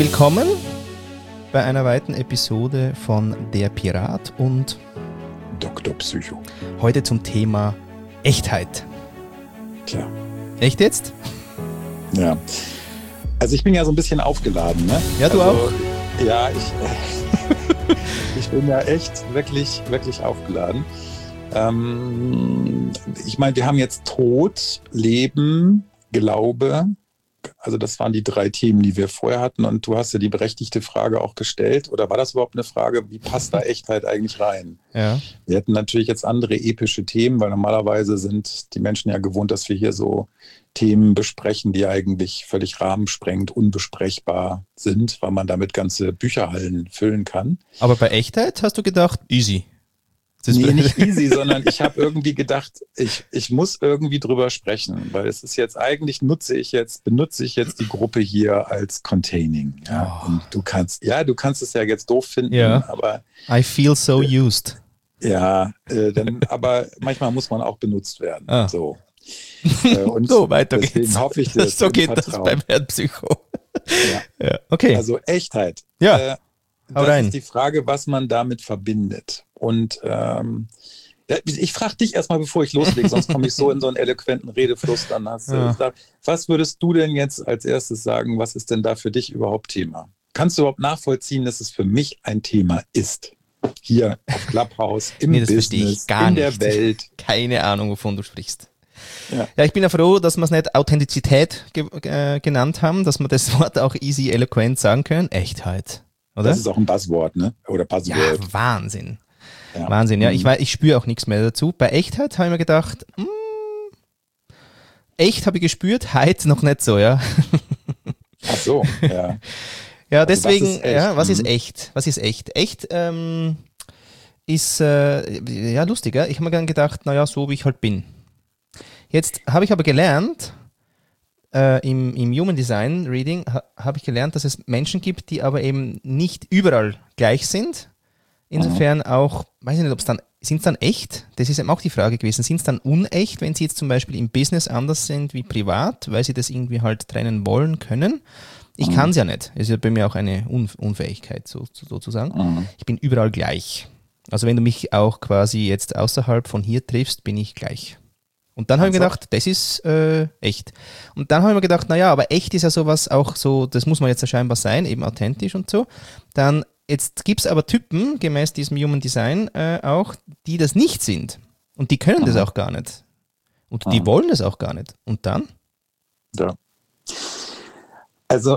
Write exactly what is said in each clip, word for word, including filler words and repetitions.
willkommen bei einer weiteren Episode von Der Pirat und Doktor Psycho. Heute zum Thema Echtheit. Tja. Echt jetzt? Ja. Also ich bin ja so ein bisschen aufgeladen, ne? Ja, du also, auch? Ja, ich, ich bin ja echt wirklich, wirklich aufgeladen. Ähm, ich meine, wir haben jetzt Tod, Leben, Glaube. Also das waren die drei Themen, die wir vorher hatten. Und du hast ja die berechtigte Frage auch gestellt. Oder war das überhaupt eine Frage, wie passt da Echtheit eigentlich rein? Ja. Wir hätten natürlich jetzt andere epische Themen, weil normalerweise sind die Menschen ja gewohnt, dass wir hier so Themen besprechen, die eigentlich völlig rahmensprengend, unbesprechbar sind, weil man damit ganze Bücherhallen füllen kann. Aber bei Echtheit hast du gedacht, easy. Das nee, nicht easy, sondern ich habe irgendwie gedacht, ich, ich muss irgendwie drüber sprechen, weil es ist jetzt eigentlich, nutze ich jetzt, benutze ich jetzt die Gruppe hier als Containing. Ja? Oh. Und du kannst, ja, du kannst es ja jetzt doof finden, ja. aber I feel so äh, used. Ja, äh, dann, aber manchmal muss man auch benutzt werden. Ah. So. Äh, und so, weiter deswegen geht's. hoffe ich das. So geht Vertrauen. Das beim Herrn Psycho. Ja. Ja, okay. Also Echtheit. Ja. Äh, das rein. ist die Frage, was man damit verbindet. Und ähm, ich frage dich erstmal, bevor ich loslege, sonst komme ich so in so einen eloquenten Redefluss. Dann hast du ja. gesagt, was würdest du denn jetzt als erstes sagen, was ist denn da für dich überhaupt Thema? Kannst du überhaupt nachvollziehen, dass es für mich ein Thema ist? Hier auf Clubhouse, im nee, das Business, gar in nicht. der Welt. Keine Ahnung, wovon du sprichst. Ja. ja, ich bin ja froh, dass wir es nicht Authentizität ge- äh, genannt haben, dass wir das Wort auch easy eloquent sagen können. Echtheit, oder? Das ist auch ein Buzzword, ne? Oder Buzzword. Ja, Wahnsinn. Ja. Wahnsinn, ja. Ich, weiß, ich spüre auch nichts mehr dazu. Bei Echtheit habe ich mir gedacht, mh, echt habe ich gespürt, Heit noch nicht so, ja. Ach so, ja. Ja, deswegen, also was ist ja, was mhm. ist echt? Was ist echt? Echt ähm, ist, äh, ja, lustig, ja. Ich habe mir dann gedacht, naja, so wie ich halt bin. Jetzt habe ich aber gelernt, äh, im, im Human Design Reading ha, habe ich gelernt, dass es Menschen gibt, die aber eben nicht überall gleich sind. Insofern mhm. auch, weiß ich nicht, ob es dann, sind es dann echt? Das ist eben auch die Frage gewesen. Sind es dann unecht, wenn sie jetzt zum Beispiel im Business anders sind wie privat, weil sie das irgendwie halt trennen wollen können? Ich mhm. kann es ja nicht. Das ist ja bei mir auch eine Unf- Unfähigkeit so, sozusagen. Mhm. Ich bin überall gleich. Also wenn du mich auch quasi jetzt außerhalb von hier triffst, bin ich gleich. Und dann habe ich mir gedacht, das ist äh, echt. Und dann habe ich mir gedacht, naja, aber echt ist ja sowas auch so, das muss man jetzt ja scheinbar sein, eben authentisch und so. Dann, jetzt gibt es aber Typen, gemäß diesem Human Design äh, auch, die das nicht sind. Und die können Aha. das auch gar nicht. Und Aha. die wollen das auch gar nicht. Und dann? Ja. Also,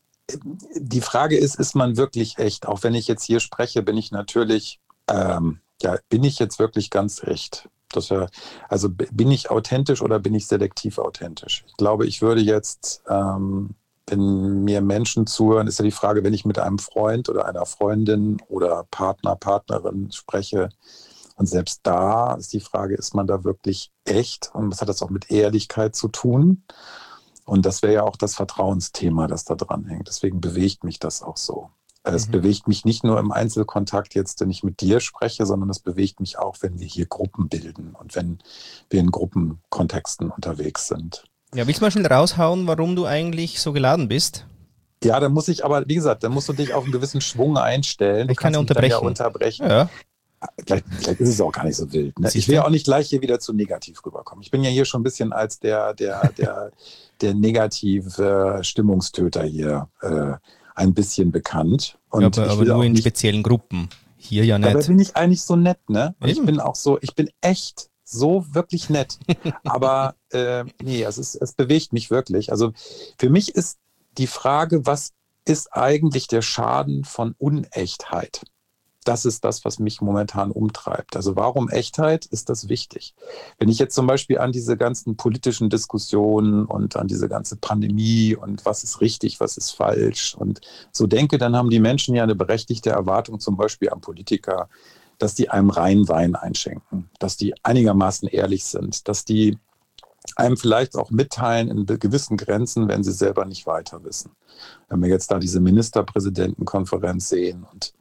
die Frage ist, ist man wirklich echt? Auch wenn ich jetzt hier spreche, bin ich natürlich, ähm, ja, bin ich jetzt wirklich ganz echt? Das, also bin ich authentisch oder bin ich selektiv authentisch? Ich glaube, ich würde jetzt, ähm, wenn mir Menschen zuhören, ist ja die Frage, wenn ich mit einem Freund oder einer Freundin oder Partner, Partnerin spreche, und selbst da ist die Frage, ist man da wirklich echt? Und was hat das auch mit Ehrlichkeit zu tun? Und das wäre ja auch das Vertrauensthema, das da dran hängt. Deswegen bewegt mich das auch so. Es mhm. bewegt mich nicht nur im Einzelkontakt jetzt, wenn ich mit dir spreche, sondern es bewegt mich auch, wenn wir hier Gruppen bilden und wenn wir in Gruppenkontexten unterwegs sind. Ja, willst du mal schnell raushauen, warum du eigentlich so geladen bist? Ja, da muss ich aber, wie gesagt, da musst du dich auf einen gewissen Schwung einstellen. Du ich kann ja unterbrechen. Ja unterbrechen. Ja. Vielleicht, vielleicht ist es auch gar nicht so wild. Ne? Ich will ja auch nicht gleich hier wieder zu negativ rüberkommen. Ich bin ja hier schon ein bisschen als der, der, der, der negative Stimmungstöter hier äh, ein bisschen bekannt. Und ja, aber ich aber will nur auch in nicht, speziellen Gruppen. Hier ja nicht. Dabei bin ich eigentlich so nett, ne? Und Eben. ich bin auch so, ich bin echt so wirklich nett. Aber äh, nee, es, ist, es bewegt mich wirklich. Also für mich ist die Frage, was ist eigentlich der Schaden von Unechtheit? Das ist das, was mich momentan umtreibt. Also warum Echtheit? Ist das wichtig? Wenn ich jetzt zum Beispiel an diese ganzen politischen Diskussionen und an diese ganze Pandemie und was ist richtig, was ist falsch und so denke, dann haben die Menschen ja eine berechtigte Erwartung zum Beispiel an Politiker, dass die einem reinen Wein einschenken, dass die einigermaßen ehrlich sind, dass die einem vielleicht auch mitteilen in gewissen Grenzen, wenn sie selber nicht weiter wissen. Wenn wir jetzt da diese Ministerpräsidentenkonferenz sehen und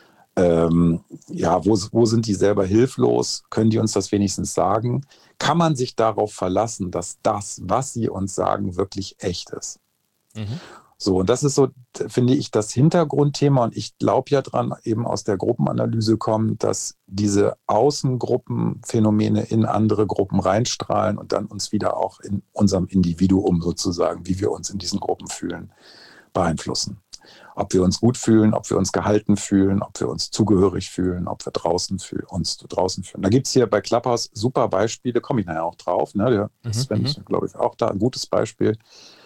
Ähm, ja, wo, wo sind die selber hilflos? Können die uns das wenigstens sagen? Kann man sich darauf verlassen, dass das, was sie uns sagen, wirklich echt ist? Mhm. So, und das ist so, finde ich, das Hintergrundthema. Und ich glaube ja dran, eben aus der Gruppenanalyse kommen, dass diese Außengruppenphänomene in andere Gruppen reinstrahlen und dann uns wieder auch in unserem Individuum sozusagen, wie wir uns in diesen Gruppen fühlen, beeinflussen. Ob wir uns gut fühlen, ob wir uns gehalten fühlen, ob wir uns zugehörig fühlen, ob wir draußen fühlen, uns draußen fühlen. Da gibt es hier bei Clubhouse super Beispiele, komme ich nachher auch drauf. Ne? Der Mhm, Sven mhm. ist, glaube ich, auch da ein gutes Beispiel.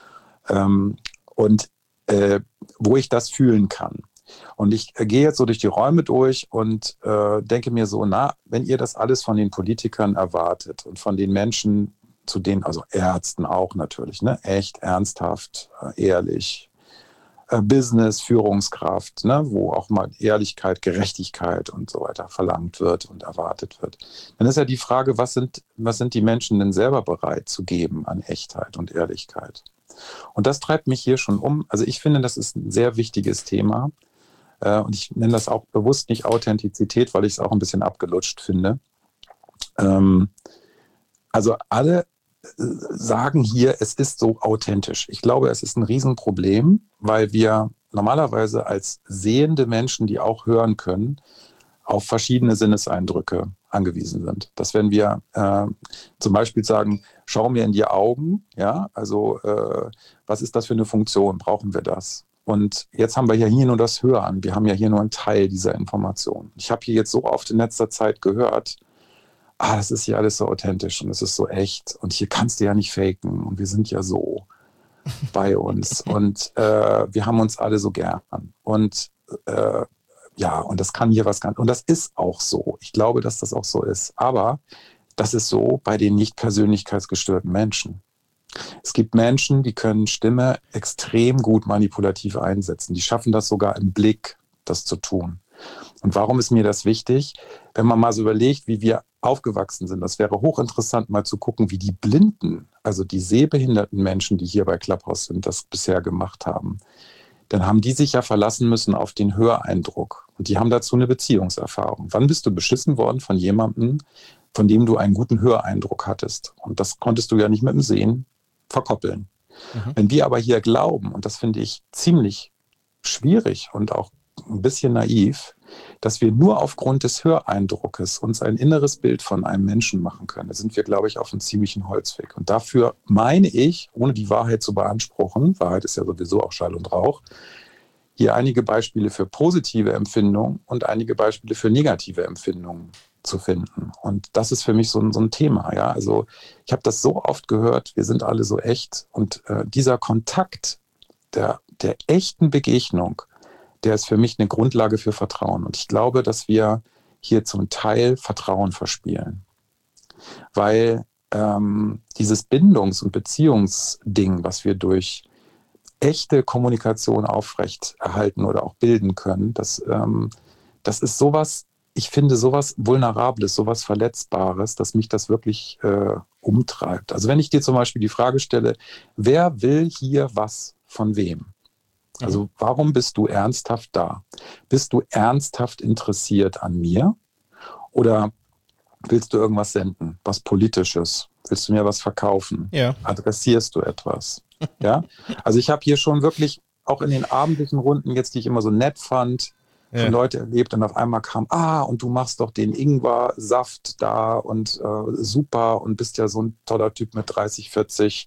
Ähm, und äh, wo ich das fühlen kann. Und ich äh, gehe jetzt so durch die Räume durch und äh, denke mir so, na, wenn ihr das alles von den Politikern erwartet und von den Menschen, zu denen, also Ärzten auch natürlich, ne, echt, ernsthaft, äh, ehrlich, äh, Business, Führungskraft, ne, wo auch mal Ehrlichkeit, Gerechtigkeit und so weiter verlangt wird und erwartet wird, dann ist ja die Frage, was sind, was sind die Menschen denn selber bereit zu geben an Echtheit und Ehrlichkeit? Und das treibt mich hier schon um. Also ich finde, das ist ein sehr wichtiges Thema. Äh, und ich nenne das auch bewusst nicht Authentizität, weil ich es auch ein bisschen abgelutscht finde. Ähm, also alle äh, sagen hier, es ist so authentisch. Ich glaube, es ist ein Riesenproblem, weil wir normalerweise als sehende Menschen, die auch hören können, auf verschiedene Sinneseindrücke angewiesen sind. Dass wenn wir äh, zum Beispiel sagen, schau mir in die Augen, ja, also äh, was ist das für eine Funktion, brauchen wir das? Und jetzt haben wir ja hier nur das Hören, wir haben ja hier nur einen Teil dieser Information. Ich habe hier jetzt so oft in letzter Zeit gehört, ah, das ist hier alles so authentisch und es ist so echt und hier kannst du ja nicht faken und wir sind ja so bei uns und äh, wir haben uns alle so gern. Und äh, ja, und das kann hier was ganz, und das ist auch so. Ich glaube, dass das auch so ist. Aber das ist so bei den nicht persönlichkeitsgestörten Menschen. Es gibt Menschen, die können Stimme extrem gut manipulativ einsetzen. Die schaffen das sogar im Blick, das zu tun. Und warum ist mir das wichtig? Wenn man mal so überlegt, wie wir aufgewachsen sind, das wäre hochinteressant, mal zu gucken, wie die Blinden, also die sehbehinderten Menschen, die hier bei Clubhouse sind, das bisher gemacht haben. Dann haben die sich ja verlassen müssen auf den Höreindruck. Und die haben dazu eine Beziehungserfahrung. Wann bist du beschissen worden von jemandem, von dem du einen guten Höreindruck hattest? Und das konntest du ja nicht mit dem Sehen verkoppeln. Mhm. Wenn wir aber hier glauben, und das finde ich ziemlich schwierig und auch ein bisschen naiv, dass wir nur aufgrund des Höreindruckes uns ein inneres Bild von einem Menschen machen können, da sind wir, glaube ich, auf einem ziemlichen Holzweg. Und dafür meine ich, ohne die Wahrheit zu beanspruchen, Wahrheit ist ja sowieso auch Schall und Rauch, hier einige Beispiele für positive Empfindungen und einige Beispiele für negative Empfindungen zu finden. Und das ist für mich so ein, so ein Thema. Ja? Also ich habe das so oft gehört, wir sind alle so echt. Und äh, dieser Kontakt der, der echten Begegnung, der ist für mich eine Grundlage für Vertrauen. Und ich glaube, dass wir hier zum Teil Vertrauen verspielen. Weil ähm, dieses Bindungs- und Beziehungsding, was wir durch echte Kommunikation aufrechterhalten oder auch bilden können, das, ähm, das ist sowas, ich finde sowas Vulnerables, sowas Verletzbares, dass mich das wirklich äh, umtreibt. Also wenn ich dir zum Beispiel die Frage stelle, wer will hier was von wem? Also warum bist du ernsthaft da? Bist du ernsthaft interessiert an mir? Oder willst du irgendwas senden, was Politisches? Willst du mir was verkaufen? Ja. Adressierst du etwas? Ja? Also ich habe hier schon wirklich auch in den abendlichen Runden jetzt, die ich immer so nett fand, Ja. von Leuten erlebt und auf einmal kam, ah, und du machst doch den Ingwer-Saft da und äh, super und bist ja so ein toller Typ mit dreißig, vierzig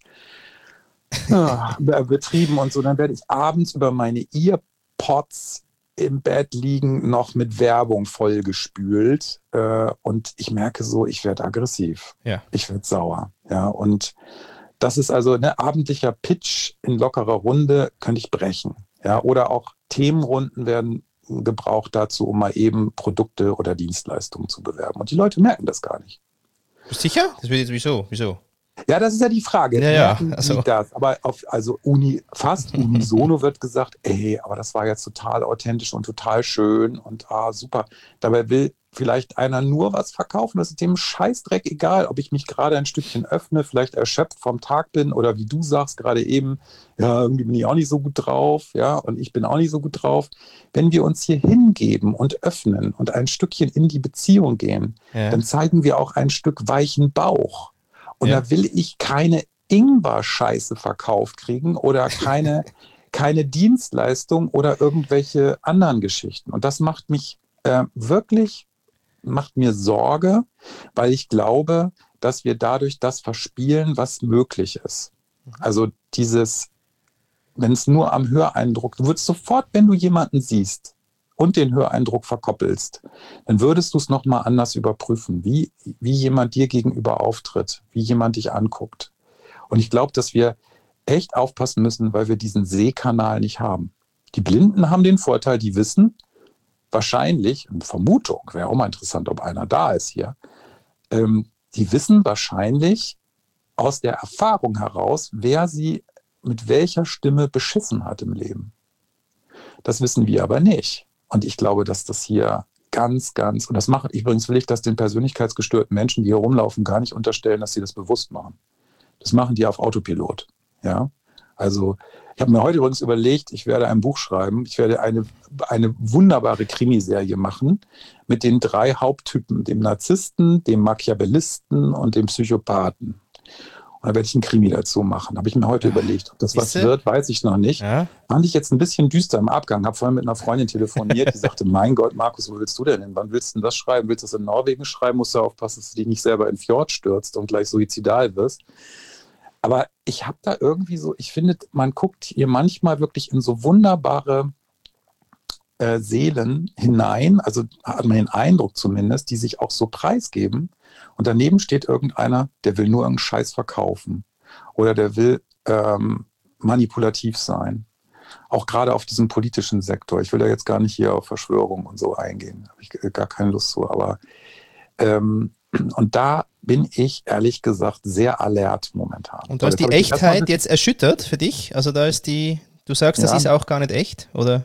ja, Betrieben und so. Dann werde ich abends über meine Earpods im Bett liegen, noch mit Werbung vollgespült äh, und ich merke so, ich werde aggressiv. Ja. Ich werde sauer. Ja, und das ist also ein abendlicher Pitch in lockerer Runde, könnte ich brechen. Ja, oder auch Themenrunden werden gebraucht dazu, um mal eben Produkte oder Dienstleistungen zu bewerben. Und die Leute merken das gar nicht. Sicher? Das wird jetzt wieso? Wieso? Ja, das ist ja die Frage. Ja, ja, Merken also. die das? Aber auf, also uni, fast unisono wird gesagt, ey, aber das war jetzt total authentisch und total schön und ah, super. Dabei will vielleicht einer nur was verkaufen. Das ist dem Scheißdreck egal, ob ich mich gerade ein Stückchen öffne, vielleicht erschöpft vom Tag bin oder wie du sagst gerade eben, ja, irgendwie bin ich auch nicht so gut drauf, ja, und ich bin auch nicht so gut drauf. Wenn wir uns hier hingeben und öffnen und ein Stückchen in die Beziehung gehen, Ja. dann zeigen wir auch ein Stück weichen Bauch. Und Ja. da will ich keine Ingwer-Scheiße verkauft kriegen oder keine, keine Dienstleistung oder irgendwelche anderen Geschichten. Und das macht mich äh, wirklich, macht mir Sorge, weil ich glaube, dass wir dadurch das verspielen, was möglich ist. Also dieses, wenn es nur am Höreindruck, du würdest sofort, wenn du jemanden siehst und den Höreindruck verkoppelst, dann würdest du es nochmal anders überprüfen, wie, wie jemand dir gegenüber auftritt, wie jemand dich anguckt. Und ich glaube, dass wir echt aufpassen müssen, weil wir diesen Sehkanal nicht haben. Die Blinden haben den Vorteil, die wissen wahrscheinlich, eine Vermutung, wäre auch mal interessant, ob einer da ist hier, ähm, die wissen wahrscheinlich aus der Erfahrung heraus, wer sie mit welcher Stimme beschissen hat im Leben. Das wissen wir aber nicht. Und ich glaube, dass das hier ganz, ganz, und das macht, übrigens will ich das den persönlichkeitsgestörten Menschen, die hier rumlaufen, gar nicht unterstellen, dass sie das bewusst machen. Das machen die auf Autopilot. Ja, also ich habe mir heute übrigens überlegt, ich werde ein Buch schreiben, ich werde eine, eine wunderbare Krimiserie machen mit den drei Haupttypen, dem Narzissten, dem Machiavellisten und dem Psychopathen. Und da werde ich einen Krimi dazu machen. Habe ich mir heute ja. überlegt. Ob das was wird, weiß ich noch nicht. Ja. Fand ich jetzt ein bisschen düster im Abgang. Habe vorhin mit einer Freundin telefoniert, die sagte, mein Gott, Markus, wo willst du denn hin? Wann willst du denn das schreiben? Willst du das in Norwegen schreiben? Musst du aufpassen, dass du dich nicht selber in den Fjord stürzt und gleich suizidal wirst. Aber ich habe da irgendwie so, ich finde, man guckt hier manchmal wirklich in so wunderbare äh, Seelen hinein, also hat man den Eindruck zumindest, die sich auch so preisgeben. Und daneben steht irgendeiner, der will nur irgendeinen Scheiß verkaufen oder der will ähm, manipulativ sein. Auch gerade auf diesem politischen Sektor. Ich will da jetzt gar nicht hier auf Verschwörung und so eingehen. Habe ich gar keine Lust zu. Aber ähm, und da bin ich ehrlich gesagt sehr alert momentan. Und da ist die Echtheit jetzt erschüttert für dich? Also da ist die, du sagst, das ja. ist auch gar nicht echt, oder?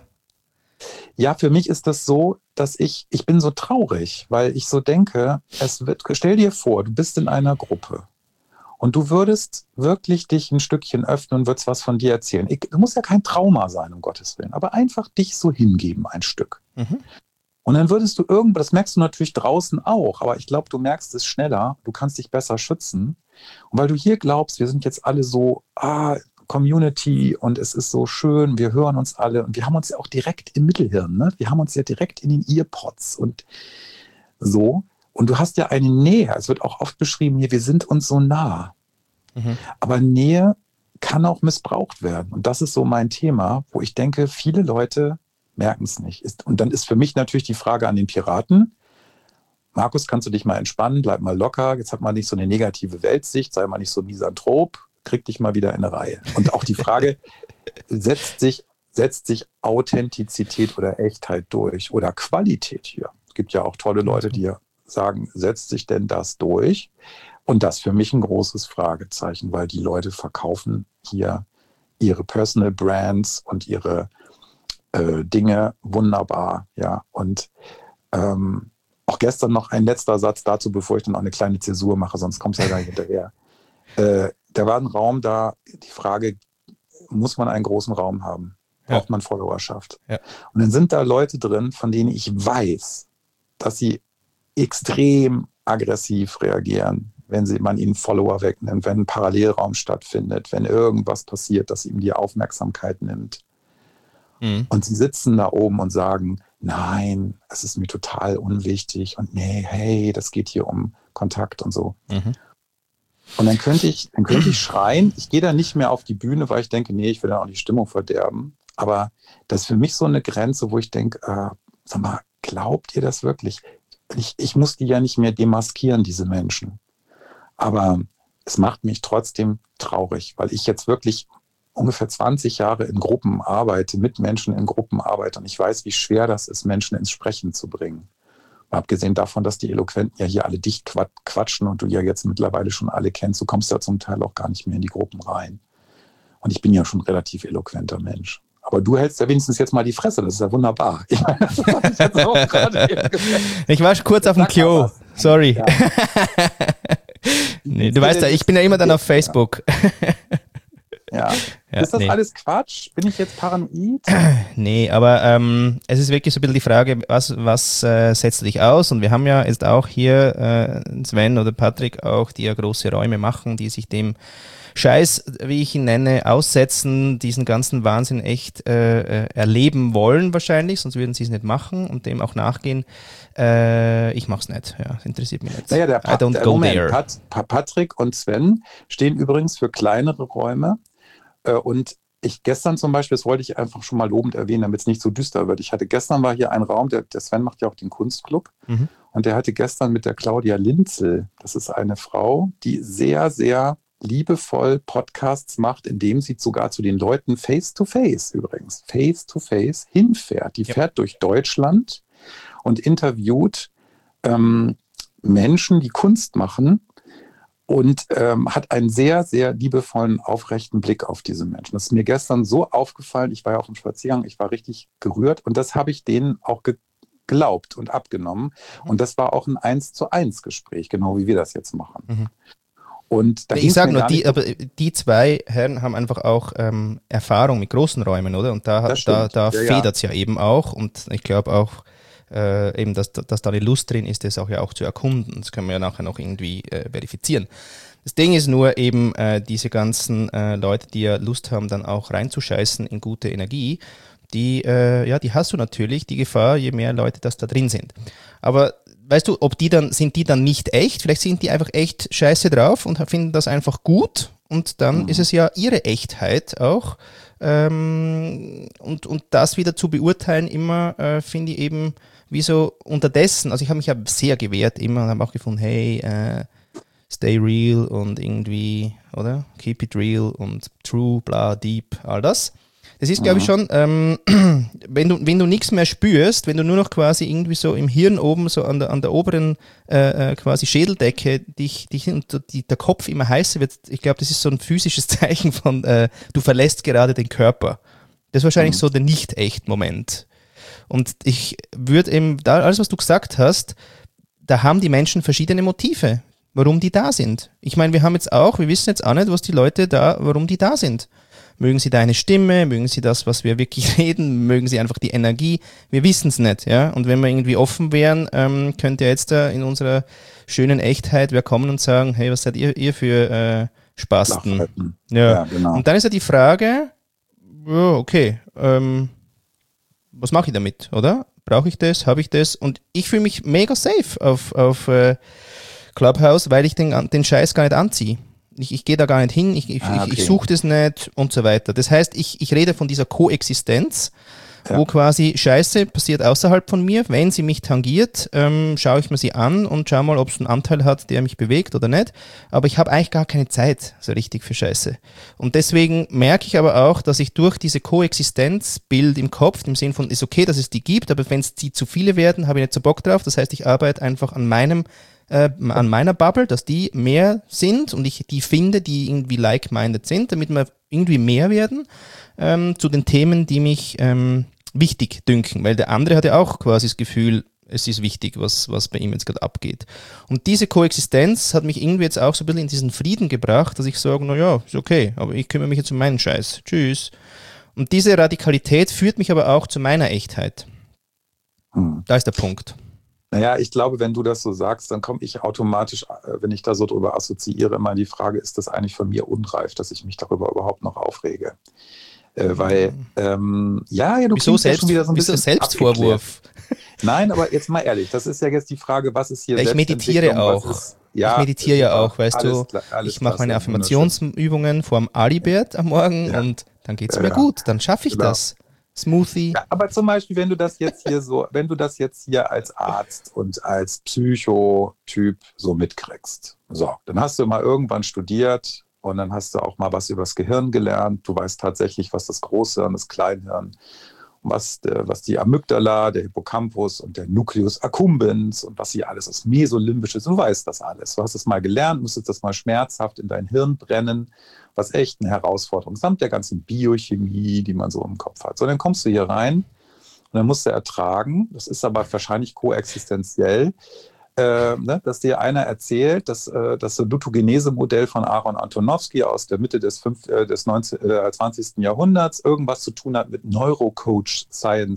Ja, für mich ist das so, dass ich, ich bin so traurig, weil ich so denke, es wird, stell dir vor, du bist in einer Gruppe und du würdest wirklich dich ein Stückchen öffnen und würdest was von dir erzählen. Ich, du musst ja kein Trauma sein, um Gottes Willen, aber einfach dich so hingeben, ein Stück. Mhm. Und dann würdest du irgendwas, das merkst du natürlich draußen auch, aber ich glaube, du merkst es schneller, du kannst dich besser schützen. Und weil du hier glaubst, wir sind jetzt alle so, ah, Community und es ist so schön, wir hören uns alle und wir haben uns ja auch direkt im Mittelhirn, ne? Wir haben uns ja direkt in den Earpods und so. Und du hast ja eine Nähe, es wird auch oft beschrieben hier, wir sind uns so nah. Mhm. Aber Nähe kann auch missbraucht werden. Und das ist so mein Thema, wo ich denke, viele Leute merken es nicht. Und dann ist für mich natürlich die Frage an den Piraten, Markus, kannst du dich mal entspannen, bleib mal locker, jetzt hat man nicht so eine negative Weltsicht, sei mal nicht so misanthrop, krieg dich mal wieder in eine Reihe. Und auch die Frage, setzt sich, setzt sich Authentizität oder Echtheit durch oder Qualität hier? Es gibt ja auch tolle Leute, die sagen, setzt sich denn das durch? Und das für mich ein großes Fragezeichen, weil die Leute verkaufen hier ihre Personal Brands und ihre äh, Dinge wunderbar. Ja. Und ähm, auch gestern noch ein letzter Satz dazu, bevor ich dann auch eine kleine Zäsur mache, sonst kommst du ja gar nicht hinterher. Äh, da war ein Raum da, die Frage, muss man einen großen Raum haben? Braucht ja. man Followerschaft? Ja. Und dann sind da Leute drin, von denen ich weiß, dass sie extrem aggressiv reagieren, wenn sie, man ihnen Follower wegnimmt, wenn ein Parallelraum stattfindet, wenn irgendwas passiert, das ihm die Aufmerksamkeit nimmt. Mhm. Und sie sitzen da oben und sagen, nein, es ist mir total unwichtig und nee, hey, das geht hier um Kontakt und so. Mhm. Und dann könnte ich, dann könnte ich schreien. Ich gehe da nicht mehr auf die Bühne, weil ich denke, nee, ich will dann auch die Stimmung verderben. Aber das ist für mich so eine Grenze, wo ich denke, äh, sag mal, glaubt ihr das wirklich? Ich, ich muss die ja nicht mehr demaskieren, diese Menschen. Aber es macht mich trotzdem traurig, weil ich jetzt wirklich ungefähr zwanzig Jahre in Gruppen arbeite, mit Menschen in Gruppen arbeite. Und ich weiß, wie schwer das ist, Menschen ins Sprechen zu bringen. Abgesehen davon, dass die Eloquenten ja hier alle dicht quatschen und du ja jetzt mittlerweile schon alle kennst, du kommst ja zum Teil auch gar nicht mehr in die Gruppen rein. Und ich bin ja schon ein relativ eloquenter Mensch. Aber du hältst ja wenigstens jetzt mal die Fresse, das ist ja wunderbar. Ich meine, das habe ich jetzt auch gerade Ich war kurz auf dem Klo, sorry. Ja. Nee, du weißt ja, ich bin ja immer dann auf Facebook. Ja. Ja, ist das nee. alles Quatsch? Bin ich jetzt paranoid? Nee, aber ähm, es ist wirklich so ein bisschen die Frage, was, was äh, setzt dich aus? Und wir haben ja jetzt auch hier äh, Sven oder Patrick auch, die ja große Räume machen, die sich dem Scheiß, wie ich ihn nenne, aussetzen, diesen ganzen Wahnsinn echt äh, erleben wollen wahrscheinlich, sonst würden sie es nicht machen und dem auch nachgehen. Äh, ich mach's nicht, ja, das interessiert mich nicht. Naja, der, I don't der go Moment, there. Pat, Patrick und Sven stehen übrigens für kleinere Räume äh, und ich gestern zum Beispiel, das wollte ich einfach schon mal lobend erwähnen, damit es nicht so düster wird. Ich hatte gestern war hier ein Raum, der, der Sven macht ja auch den Kunstclub. Mhm. Und der hatte gestern mit der Claudia Linzel, das ist eine Frau, die sehr, sehr liebevoll Podcasts macht, indem sie sogar zu den Leuten face-to-face übrigens, face-to-face hinfährt. Die Ja. fährt durch Deutschland und interviewt ähm, Menschen, die Kunst machen und ähm, hat einen sehr, sehr liebevollen, aufrechten Blick auf diese Menschen. Das ist mir gestern so aufgefallen. Ich war ja auf dem Spaziergang, ich war richtig gerührt und das habe ich denen auch geglaubt und abgenommen. Und das war auch ein eins zu eins Gespräch, genau wie wir das jetzt machen. Mhm. Und da ich sage nur, die, nicht, aber die zwei Herren haben einfach auch ähm, Erfahrung mit großen Räumen, oder? Und da, hat, da, da ja, federt es ja. ja eben auch. Und ich glaube auch, Äh, eben, dass, dass da eine Lust drin ist, das auch ja auch zu erkunden. Das können wir ja nachher noch irgendwie äh, verifizieren. Das Ding ist nur eben äh, diese ganzen äh, Leute, die ja Lust haben, dann auch reinzuscheißen in gute Energie, die, äh, ja, die hast du natürlich, die Gefahr, je mehr Leute das da drin sind. Aber weißt du, ob die dann, sind die dann nicht echt? Vielleicht sind die einfach echt scheiße drauf und finden das einfach gut und dann mhm. ist es ja ihre Echtheit auch. Ähm, und, und das wieder zu beurteilen immer, äh, finde ich eben wie so unterdessen, also ich habe mich ja sehr gewehrt immer und habe auch gefunden, hey, äh, stay real und irgendwie, oder? Keep it real und true, bla, deep, all das. Das ist, glaube ich, schon, ähm, wenn du, wenn du nichts mehr spürst, wenn du nur noch quasi irgendwie so im Hirn oben, so an der, an der oberen äh, quasi Schädeldecke, dich, dich und die, der Kopf immer heißer wird, ich glaube, das ist so ein physisches Zeichen von, äh, du verlässt gerade den Körper. Das ist wahrscheinlich mhm. so der Nicht-Echt-Moment. Und ich würde eben, da alles, was du gesagt hast, da haben die Menschen verschiedene Motive, warum die da sind. Ich meine, wir haben jetzt auch, wir wissen jetzt auch nicht, was die Leute da, warum die da sind. Mögen sie deine Stimme, mögen sie das, was wir wirklich reden, mögen sie einfach die Energie, wir wissen es nicht, ja. Und wenn wir irgendwie offen wären, ähm, könnte jetzt da in unserer schönen Echtheit wer kommen und sagen, hey, was seid ihr, ihr für äh, Spasten? Ja. ja, genau. Und dann ist ja die Frage, ja, okay, ähm, was mache ich damit, oder? Brauche ich das? Habe ich das? Und ich fühle mich mega safe auf, auf äh, Clubhouse, weil ich den, den Scheiß gar nicht anziehe. Ich, ich gehe da gar nicht hin, ich, ich, ah, okay. ich, ich suche das nicht und so weiter. Das heißt, ich, ich rede von dieser Koexistenz, ja. wo quasi Scheiße passiert außerhalb von mir. Wenn sie mich tangiert, ähm, schaue ich mir sie an und schaue mal, ob es einen Anteil hat, der mich bewegt oder nicht. Aber ich habe eigentlich gar keine Zeit so richtig für Scheiße. Und deswegen merke ich aber auch, dass ich durch diese Koexistenzbild im Kopf, im Sinn von, ist okay, dass es die gibt, aber wenn es die zu viele werden, habe ich nicht so Bock drauf. Das heißt, ich arbeite einfach an meinem Äh, an meiner Bubble, dass die mehr sind und ich die finde, die irgendwie like-minded sind, damit wir irgendwie mehr werden ähm, zu den Themen, die mich ähm, wichtig dünken, weil der andere hat ja auch quasi das Gefühl, es ist wichtig, was, was bei ihm jetzt gerade abgeht. Und diese Koexistenz hat mich irgendwie jetzt auch so ein bisschen in diesen Frieden gebracht, dass ich sage, naja, ist okay, aber ich kümmere mich jetzt um meinen Scheiß. Tschüss. Und diese Radikalität führt mich aber auch zu meiner Echtheit. Hm. Da ist der Punkt. Naja, ich glaube, wenn du das so sagst, dann komme ich automatisch, wenn ich da so drüber assoziiere, immer in die Frage, ist das eigentlich von mir unreif, dass ich mich darüber überhaupt noch aufrege? Äh, weil, ähm, ja, ja, du wieso selbst, ja schon wieder so ein wieso bisschen Selbstvorwurf? Abgeklärt. Nein, aber jetzt mal ehrlich, das ist ja jetzt die Frage, was ist hier ja, ich meditiere auch. Ist, ja, ich meditiere ja auch, weißt alles, du, alles ich mache meine Affirmationsübungen vorm Alibert am Morgen ja. und dann geht es ja, mir ja. gut, dann schaffe ich genau. das. Smoothie. Ja, aber zum Beispiel, wenn du das jetzt hier so, wenn du das jetzt hier als Arzt und als Psychotyp so mitkriegst, so, dann hast du mal irgendwann studiert und dann hast du auch mal was über das Gehirn gelernt. Du weißt tatsächlich, was das Großhirn, das Kleinhirn, was, der, was die Amygdala, der Hippocampus und der Nucleus accumbens und was hier alles, das Mesolimbische, du weißt das alles. Du hast es mal gelernt, musstest das mal schmerzhaft in dein Hirn brennen, was echt eine Herausforderung ist, samt der ganzen Biochemie, die man so im Kopf hat. So, dann kommst du hier rein und dann musst du ertragen, das ist aber wahrscheinlich koexistenziell, äh, ne, dass dir einer erzählt, dass äh, das Lutogenese-Modell von Aaron Antonowski aus der Mitte des, des neunzehnten, äh, zwanzigsten Jahrhunderts irgendwas zu tun hat mit Neurocoach Science,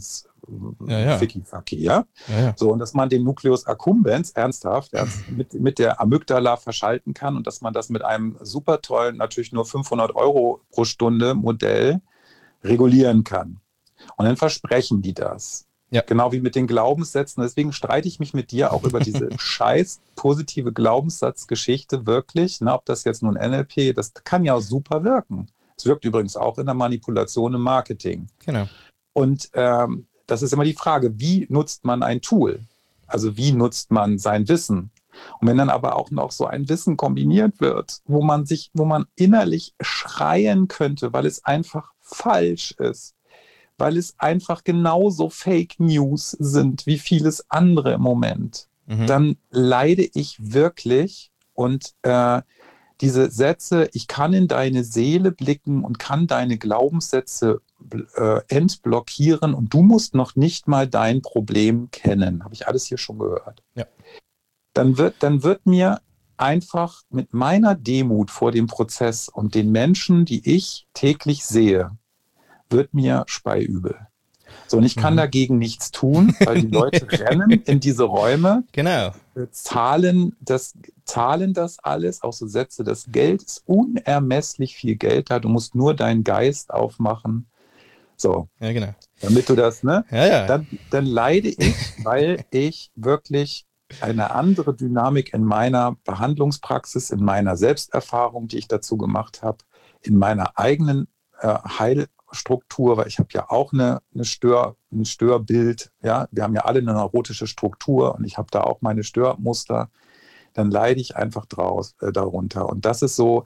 ja, ja. Ficky-Facky, ja? Ja, ja. So, und dass man den Nucleus accumbens ernsthaft ernst, mit, mit der Amygdala verschalten kann und dass man das mit einem super tollen, natürlich nur fünfhundert Euro pro Stunde Modell regulieren kann. Und dann versprechen die das. Ja. Genau wie mit den Glaubenssätzen. Deswegen streite ich mich mit dir auch über diese scheiß positive Glaubenssatzgeschichte wirklich. Ne, ob das jetzt nun N L P, das kann ja auch super wirken. Es wirkt übrigens auch in der Manipulation im Marketing. Genau. Und ähm, das ist immer die Frage, wie nutzt man ein Tool? Also wie nutzt man sein Wissen? Und wenn dann aber auch noch so ein Wissen kombiniert wird, wo man sich, wo man innerlich schreien könnte, weil es einfach falsch ist, weil es einfach genauso Fake News sind wie vieles andere im Moment, mhm. dann leide ich wirklich. Und äh, diese Sätze, ich kann in deine Seele blicken und kann deine Glaubenssätze äh, entblockieren und du musst noch nicht mal dein Problem kennen. Habe ich alles hier schon gehört. Ja. Dann wird, dann wird mir einfach mit meiner Demut vor dem Prozess und den Menschen, die ich täglich sehe, wird mir speiübel. So, und ich kann mhm. dagegen nichts tun, weil die Leute rennen in diese Räume, genau. zahlen das, zahlen das alles, auch so Sätze, das Geld ist unermesslich viel Geld da, du musst nur deinen Geist aufmachen. So, ja, genau. Damit du das, ne? Ja, ja. Dann, dann leide ich, weil ich wirklich eine andere Dynamik in meiner Behandlungspraxis, in meiner Selbsterfahrung, die ich dazu gemacht habe, in meiner eigenen äh, Heilstruktur, weil ich habe ja auch eine, eine Stör, ein Störbild, ja, wir haben ja alle eine neurotische Struktur und ich habe da auch meine Störmuster, dann leide ich einfach draus, äh, darunter. Und das ist so,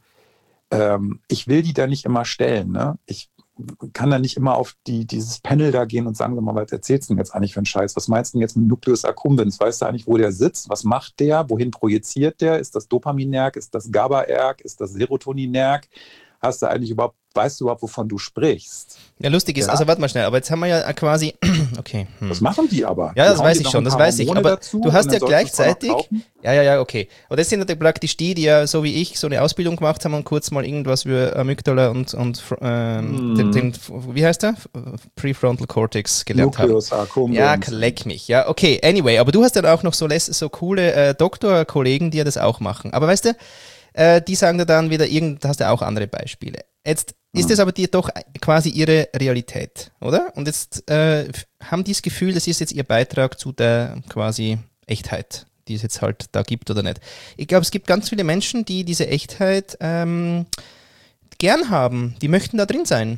ähm, ich will die da nicht immer stellen, ne? Ich kann da nicht immer auf die, dieses Panel da gehen und sagen, mal, was erzählst du denn jetzt eigentlich für einen Scheiß? Was meinst du denn jetzt mit Nucleus accumbens? Weißt du eigentlich, wo der sitzt? Was macht der? Wohin projiziert der? Ist das Dopaminerg? Ist das GABAerg? Ist das Serotoninerg? Hast du eigentlich überhaupt, weißt du überhaupt, wovon du sprichst? Ja, lustig ist, ja. Also warte mal schnell, aber jetzt haben wir ja quasi, okay. Hm. Das machen die aber. Ja, das die weiß ich schon, das weiß ich, aber du hast ja gleichzeitig, ja, ja, ja, okay. Und das sind natürlich praktisch die, die ja so wie ich so eine Ausbildung gemacht haben und kurz mal irgendwas für Amygdala und, und ähm, hm. den, den, wie heißt der? Prefrontal Cortex gelernt Nucleus haben. accumbens. Ja, leck mich, ja, okay, anyway, aber du hast dann auch noch so, so coole äh, Doktorkollegen, die ja das auch machen. Aber weißt du, äh, die sagen dir dann wieder, irgend, da hast du auch andere Beispiele. Jetzt ist es aber dir doch quasi ihre Realität, oder? Und jetzt äh, haben die das Gefühl, das ist jetzt ihr Beitrag zu der quasi Echtheit, die es jetzt halt da gibt oder nicht. Ich glaube, es gibt ganz viele Menschen, die diese Echtheit ähm, gern haben. Die möchten da drin sein.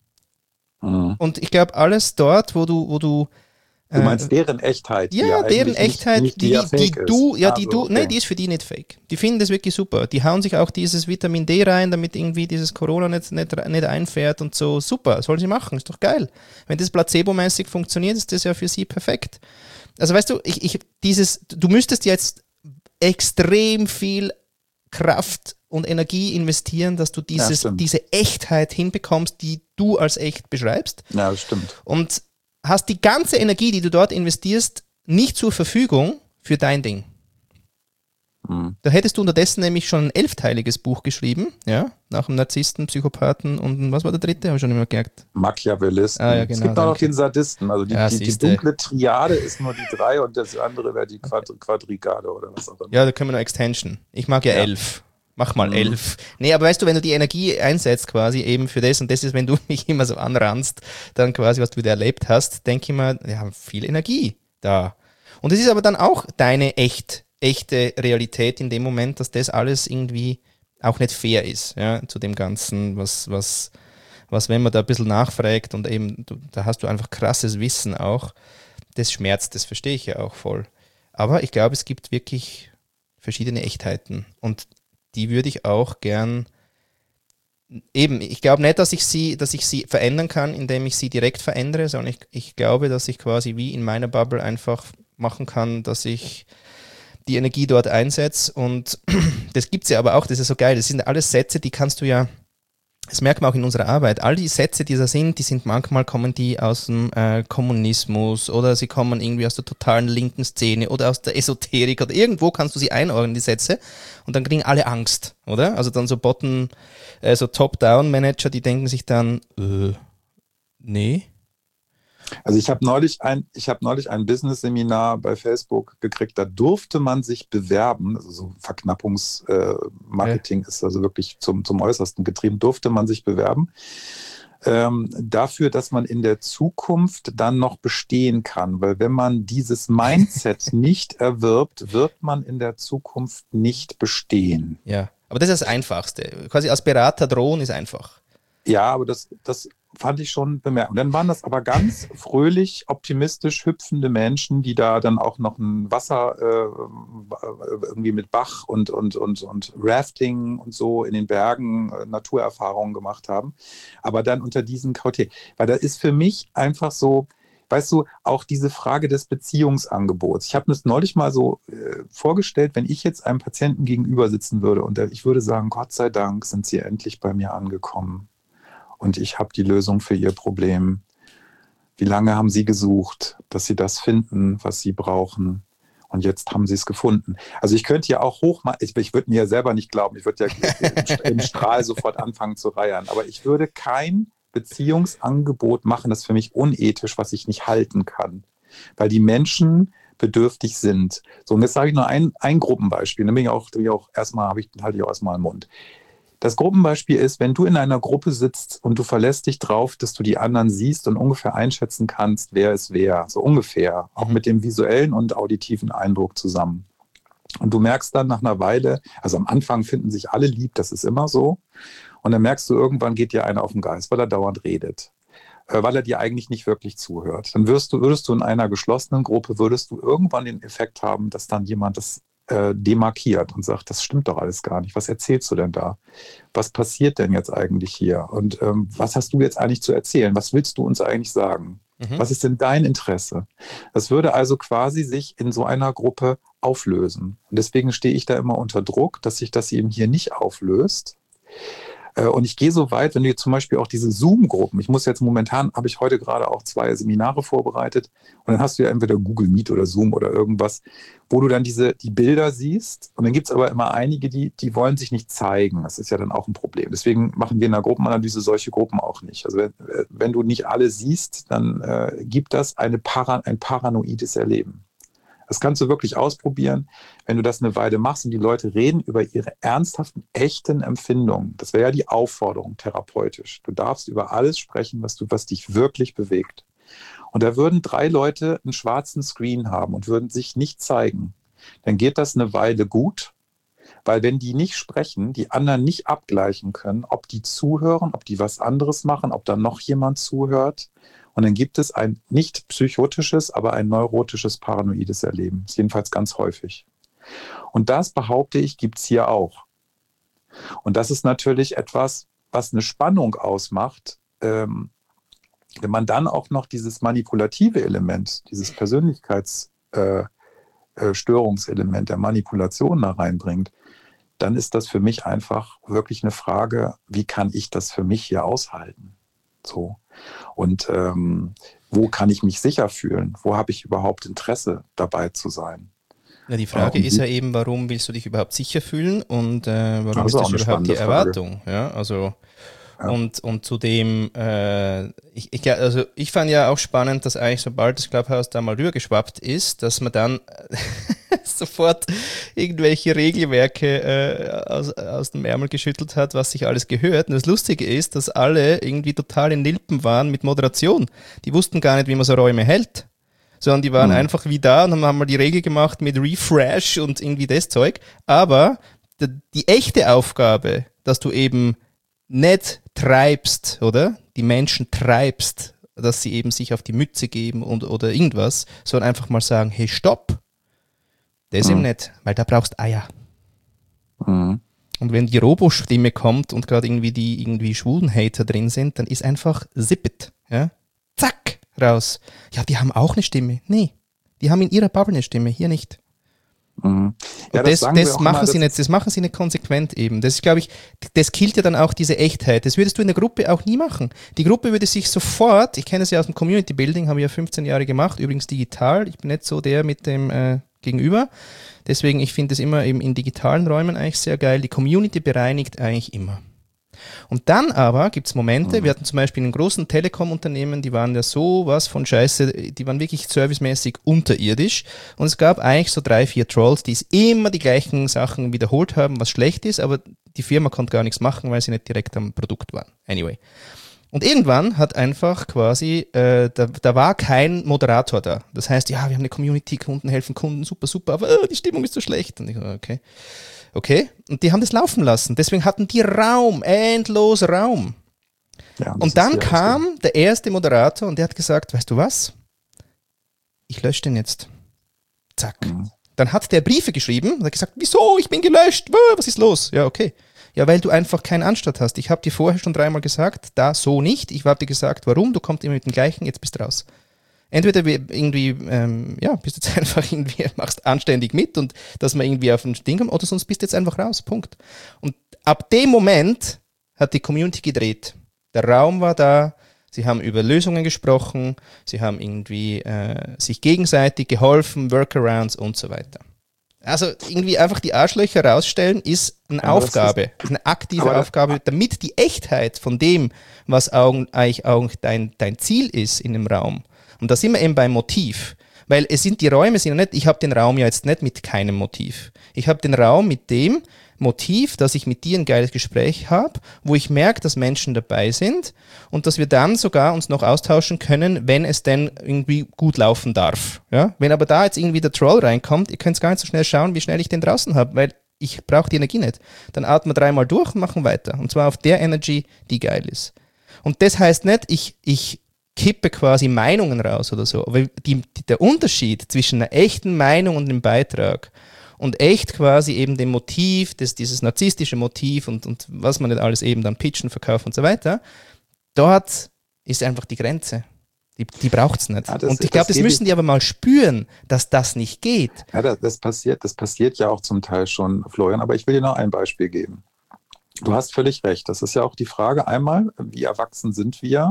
Mhm. Und ich glaube, alles dort, wo du, wo du Du meinst deren Echtheit? Ja, ja deren Echtheit, nicht, nicht die, die, die, die du, ja, also, die du, okay. nee, die ist für die nicht fake. Die finden das wirklich super. Die hauen sich auch dieses Vitamin D rein, damit irgendwie dieses Corona nicht, nicht, nicht einfährt und so. Super, sollen sie machen, ist doch geil. Wenn das placebo-mäßig funktioniert, ist das ja für sie perfekt. Also weißt du, ich, ich, dieses, du müsstest jetzt extrem viel Kraft und Energie investieren, dass du dieses, ja, diese Echtheit hinbekommst, die du als echt beschreibst. Ja, das stimmt. Und hast die ganze Energie, die du dort investierst, nicht zur Verfügung für dein Ding. Mhm. Da hättest du unterdessen nämlich schon ein elfteiliges Buch geschrieben, ja, nach dem Narzissten, Psychopathen und was war der dritte? Habe ich schon immer gemerkt. Machiavellisten. Ah, ja, genau, es gibt auch noch den Sadisten. Also die, ja, die, die dunkle Triade ist nur die drei und das andere wäre die Quadri- Quadrigade oder was auch immer. Ja, da können wir noch Extension. Ich mag ja, ja. elf. Mach mal mhm. elf. Nee, aber weißt du, wenn du die Energie einsetzt quasi eben für das und das ist, wenn du mich immer so anranzt, dann quasi, was du wieder erlebt hast, denke ich mal, wir haben viel Energie da. Und es ist aber dann auch deine echt, echte Realität in dem Moment, dass das alles irgendwie auch nicht fair ist, ja, zu dem Ganzen, was, was, was, wenn man da ein bisschen nachfragt und eben, du, da hast du einfach krasses Wissen auch, das schmerzt, das verstehe ich ja auch voll. Aber ich glaube, es gibt wirklich verschiedene Echtheiten und die würde ich auch gern, eben, ich glaube nicht, dass ich sie, dass ich sie verändern kann, indem ich sie direkt verändere, sondern ich, ich glaube, dass ich quasi wie in meiner Bubble einfach machen kann, dass ich die Energie dort einsetze und das gibt es ja aber auch, das ist so geil, das sind alles Sätze, die kannst du ja, das merkt man auch in unserer Arbeit, all die Sätze, die da sind, die sind manchmal, kommen die aus dem äh, Kommunismus oder sie kommen irgendwie aus der totalen linken Szene oder aus der Esoterik oder irgendwo kannst du sie einordnen, die Sätze, und dann kriegen alle Angst, oder? Also dann so Bottom, äh, so Top-Down-Manager, die denken sich dann, äh, nee. Also ich habe neulich ein, ich habe neulich ein Business-Seminar bei Facebook gekriegt, da durfte man sich bewerben, also so Verknappungsmarketing Ja. ist also wirklich zum, zum Äußersten getrieben, durfte man sich bewerben, ähm, dafür, dass man in der Zukunft dann noch bestehen kann. Weil wenn man dieses Mindset nicht erwirbt, wird man in der Zukunft nicht bestehen. Ja, aber das ist das Einfachste. Quasi als Berater drohen ist einfach. Ja, aber das, das fand ich schon bemerkenswert. Und dann waren das aber ganz fröhlich, optimistisch hüpfende Menschen, die da dann auch noch ein Wasser äh, irgendwie mit Bach und, und, und, und Rafting und so in den Bergen äh, Naturerfahrungen gemacht haben. Aber dann unter diesen Kriterien. Weil da ist für mich einfach so, weißt du, auch diese Frage des Beziehungsangebots. Ich habe mir das neulich mal so äh, vorgestellt, wenn ich jetzt einem Patienten gegenüber sitzen würde und der, ich würde sagen, Gott sei Dank sind Sie endlich bei mir angekommen. Und ich habe die Lösung für Ihr Problem. Wie lange haben Sie gesucht, dass Sie das finden, was Sie brauchen? Und jetzt haben Sie es gefunden. Also ich könnte ja auch hoch, ich, ich würde mir ja selber nicht glauben, ich würde ja im, im Strahl sofort anfangen zu reiern. Aber ich würde kein Beziehungsangebot machen, das ist für mich unethisch, was ich nicht halten kann. Weil die Menschen bedürftig sind. So, und jetzt sage ich nur ein, ein Gruppenbeispiel. Dann bin ich auch, bin ich auch erstmal, habe ich, halte ich auch erstmal im Mund. Das Gruppenbeispiel ist, wenn du in einer Gruppe sitzt und du verlässt dich drauf, dass du die anderen siehst und ungefähr einschätzen kannst, wer ist wer, so ungefähr, auch mit dem visuellen und auditiven Eindruck zusammen. Und du merkst dann nach einer Weile, also am Anfang finden sich alle lieb, das ist immer so, und dann merkst du, irgendwann geht dir einer auf den Geist, weil er dauernd redet, weil er dir eigentlich nicht wirklich zuhört. Dann wirst du, würdest du in einer geschlossenen Gruppe, würdest du irgendwann den Effekt haben, dass dann jemand das demarkiert und sagt, das stimmt doch alles gar nicht. Was erzählst du denn da? Was passiert denn jetzt eigentlich hier? Und ähm, was hast du jetzt eigentlich zu erzählen? Was willst du uns eigentlich sagen? Mhm. Was ist denn dein Interesse? Das würde also quasi sich in so einer Gruppe auflösen. Und deswegen stehe ich da immer unter Druck, dass sich das eben hier nicht auflöst. Und ich gehe so weit, wenn du jetzt zum Beispiel auch diese Zoom-Gruppen, ich muss jetzt momentan, habe ich heute gerade auch zwei Seminare vorbereitet und dann hast du ja entweder Google Meet oder Zoom oder irgendwas, wo du dann diese, die Bilder siehst und dann gibt es aber immer einige, die, die wollen sich nicht zeigen. Das ist ja dann auch ein Problem. Deswegen machen wir in der Gruppenanalyse solche Gruppen auch nicht. Also wenn, wenn du nicht alle siehst, dann äh, gibt das eine Para, ein paranoides Erleben. Das kannst du wirklich ausprobieren, wenn du das eine Weile machst und die Leute reden über ihre ernsthaften, echten Empfindungen. Das wäre ja die Aufforderung therapeutisch. Du darfst über alles sprechen, was, du, was dich wirklich bewegt. Und da würden drei Leute einen schwarzen Screen haben und würden sich nicht zeigen. Dann geht das eine Weile gut, weil wenn die nicht sprechen, die anderen nicht abgleichen können, ob die zuhören, ob die was anderes machen, ob da noch jemand zuhört. Und dann gibt es ein nicht psychotisches, aber ein neurotisches, paranoides Erleben. Das ist jedenfalls ganz häufig. Und das, behaupte ich, gibt es hier auch. Und das ist natürlich etwas, was eine Spannung ausmacht, ähm, wenn man dann auch noch dieses manipulative Element, dieses Persönlichkeitsstörungselement äh, äh, der Manipulation da reinbringt, dann ist das für mich einfach wirklich eine Frage, wie kann ich das für mich hier aushalten? So. Und ähm, wo kann ich mich sicher fühlen? Wo habe ich überhaupt Interesse, dabei zu sein? Ja, die Frage äh, ist ja eben, warum willst du dich überhaupt sicher fühlen und äh, warum ist das überhaupt die Erwartung? Ja, also ja. Und, und zudem, äh, ich, ich, also ich fand ja auch spannend, dass eigentlich sobald das Clubhouse da mal rübergeschwappt ist, dass man dann sofort irgendwelche Regelwerke äh, aus, aus dem Ärmel geschüttelt hat, was sich alles gehört. Und das Lustige ist, dass alle irgendwie total in Nilpen waren mit Moderation. Die wussten gar nicht, wie man so Räume hält, sondern die waren mhm. einfach wie da und haben mal die Regel gemacht mit Refresh und irgendwie das Zeug. Aber die, die echte Aufgabe, dass du eben nicht treibst, oder? Die Menschen treibst, dass sie eben sich auf die Mütze geben und, oder irgendwas, sondern einfach mal sagen, hey, stopp. Das mhm. eben nicht, weil da brauchst Eier. Mhm. Und wenn die Robo-Stimme kommt und gerade irgendwie die irgendwie schwulen Hater drin sind, dann ist einfach zippet, ja? Zack, raus. Ja, die haben auch eine Stimme. Nee, die haben in ihrer Bubble eine Stimme, hier nicht. Mhm. Ja, das, das, das, machen mal, sie nicht, das machen sie nicht konsequent eben. Das ist, glaube ich, das killt ja dann auch diese Echtheit. Das würdest du in der Gruppe auch nie machen. Die Gruppe würde sich sofort, ich kenne es ja aus dem Community Building, habe ich ja fünfzehn Jahre gemacht, übrigens digital. Ich bin nicht so der mit dem äh, Gegenüber. Deswegen, ich finde es immer eben in digitalen Räumen eigentlich sehr geil. Die Community bereinigt eigentlich immer. Und dann aber gibt es Momente, Mhm. wir hatten zum Beispiel in großen Telekom-Unternehmen, die waren ja sowas von Scheiße, die waren wirklich servicemäßig unterirdisch und es gab eigentlich so drei, vier Trolls, die es immer die gleichen Sachen wiederholt haben, was schlecht ist, aber die Firma konnte gar nichts machen, weil sie nicht direkt am Produkt waren. Anyway. Und irgendwann hat einfach quasi, äh, da, da war kein Moderator da. Das heißt, ja, wir haben eine Community, Kunden helfen Kunden, super, super, aber äh, die Stimmung ist so schlecht. Und ich, okay. Okay, und die haben das laufen lassen. Deswegen hatten die Raum, endlos Raum. Ja, das Und ist dann ja kam richtig. der erste Moderator und der hat gesagt, weißt du was? Ich lösche den jetzt. Zack. Mhm. Dann hat der Briefe geschrieben und hat gesagt, wieso? Ich bin gelöscht. Was ist los? Ja, okay. Ja, weil du einfach keinen Anstand hast. Ich habe dir vorher schon dreimal gesagt, da so nicht. Ich habe dir gesagt, warum? Du kommst immer mit dem gleichen, jetzt bist du raus. Entweder irgendwie, ähm, ja, bist jetzt einfach irgendwie, machst anständig mit und dass man irgendwie auf ein Ding kommt, oder sonst bist du jetzt einfach raus. Punkt. Und ab dem Moment hat die Community gedreht. Der Raum war da, sie haben über Lösungen gesprochen, sie haben irgendwie äh, sich gegenseitig geholfen, Workarounds und so weiter. Also irgendwie einfach die Arschlöcher rausstellen ist eine Ja, aber das ist, Aufgabe, ist eine aktive aber da, Aufgabe, damit die Echtheit von dem, was augen- eigentlich auch dein, dein Ziel ist in dem Raum. Und da sind wir eben beim Motiv. Weil es sind die Räume, sind ja nicht, ich habe den Raum ja jetzt nicht mit keinem Motiv. Ich habe den Raum mit dem Motiv, dass ich mit dir ein geiles Gespräch habe, wo ich merke, dass Menschen dabei sind und dass wir dann sogar uns noch austauschen können, wenn es denn irgendwie gut laufen darf. Ja? Wenn aber da jetzt irgendwie der Troll reinkommt, ihr könnt gar nicht so schnell schauen, wie schnell ich den draußen habe, weil ich brauche die Energie nicht. Dann atmen wir dreimal durch und machen weiter. Und zwar auf der Energy, die geil ist. Und das heißt nicht, ich, ich kippe quasi Meinungen raus oder so. Aber die, die, der Unterschied zwischen einer echten Meinung und einem Beitrag und echt quasi eben dem Motiv, das, dieses narzisstische Motiv und, und was man nicht alles eben dann pitchen, verkaufen und so weiter, dort ist einfach die Grenze. Die, die braucht es nicht. ja, das, Und ich das glaube, das gebe müssen ich, die aber mal spüren, dass das nicht geht. ja, das, das passiert, das passiert ja auch zum Teil schon, Florian, aber ich will dir noch ein Beispiel geben. Du hast völlig recht. Das ist ja auch die Frage einmal, wie erwachsen sind wir?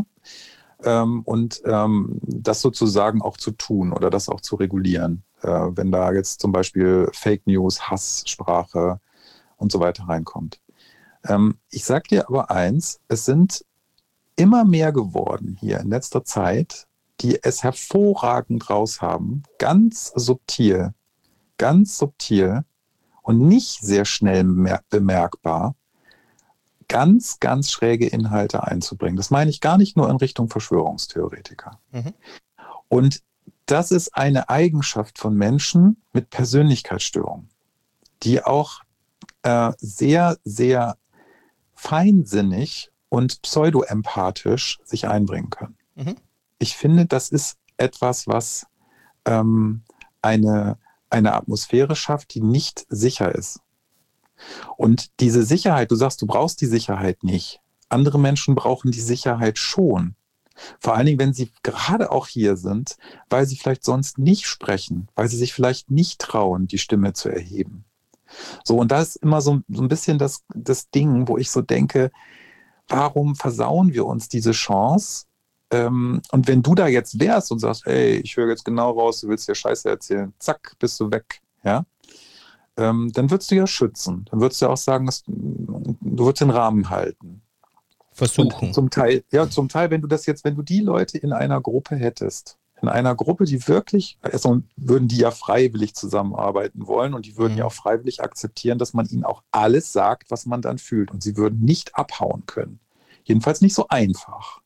Ähm, und ähm, das sozusagen auch zu tun oder das auch zu regulieren. Äh, wenn da jetzt zum Beispiel Fake News, Hasssprache und so weiter reinkommt. Ähm, ich sage dir aber eins, es sind immer mehr geworden hier in letzter Zeit, die es hervorragend raus haben, ganz subtil, ganz subtil und nicht sehr schnell bemerkbar, ganz, ganz schräge Inhalte einzubringen. Das meine ich gar nicht nur in Richtung Verschwörungstheoretiker. Mhm. Und das ist eine Eigenschaft von Menschen mit Persönlichkeitsstörungen, die auch äh, sehr, sehr feinsinnig und pseudoempathisch sich einbringen können. Mhm. Ich finde, das ist etwas, was ähm, eine, eine Atmosphäre schafft, die nicht sicher ist. Und diese Sicherheit, du sagst, du brauchst die Sicherheit nicht. Andere Menschen brauchen die Sicherheit schon. Vor allen Dingen, wenn sie gerade auch hier sind, weil sie vielleicht sonst nicht sprechen, weil sie sich vielleicht nicht trauen, die Stimme zu erheben. So, und da ist immer so, so ein bisschen das, das Ding, wo ich so denke, warum versauen wir uns diese Chance? Ähm, und wenn du da jetzt wärst und sagst, ey, ich höre jetzt genau raus, du willst dir Scheiße erzählen, zack, bist du weg, ja? Ähm, dann würdest du ja schützen. Dann würdest du auch sagen, dass, du würdest den Rahmen halten. Versuchen. Und zum Teil, ja, zum Teil, wenn du das jetzt, wenn du die Leute in einer Gruppe hättest, in einer Gruppe, die wirklich, also würden die ja freiwillig zusammenarbeiten wollen und die würden Mhm. ja auch freiwillig akzeptieren, dass man ihnen auch alles sagt, was man dann fühlt. Und sie würden nicht abhauen können. Jedenfalls nicht so einfach.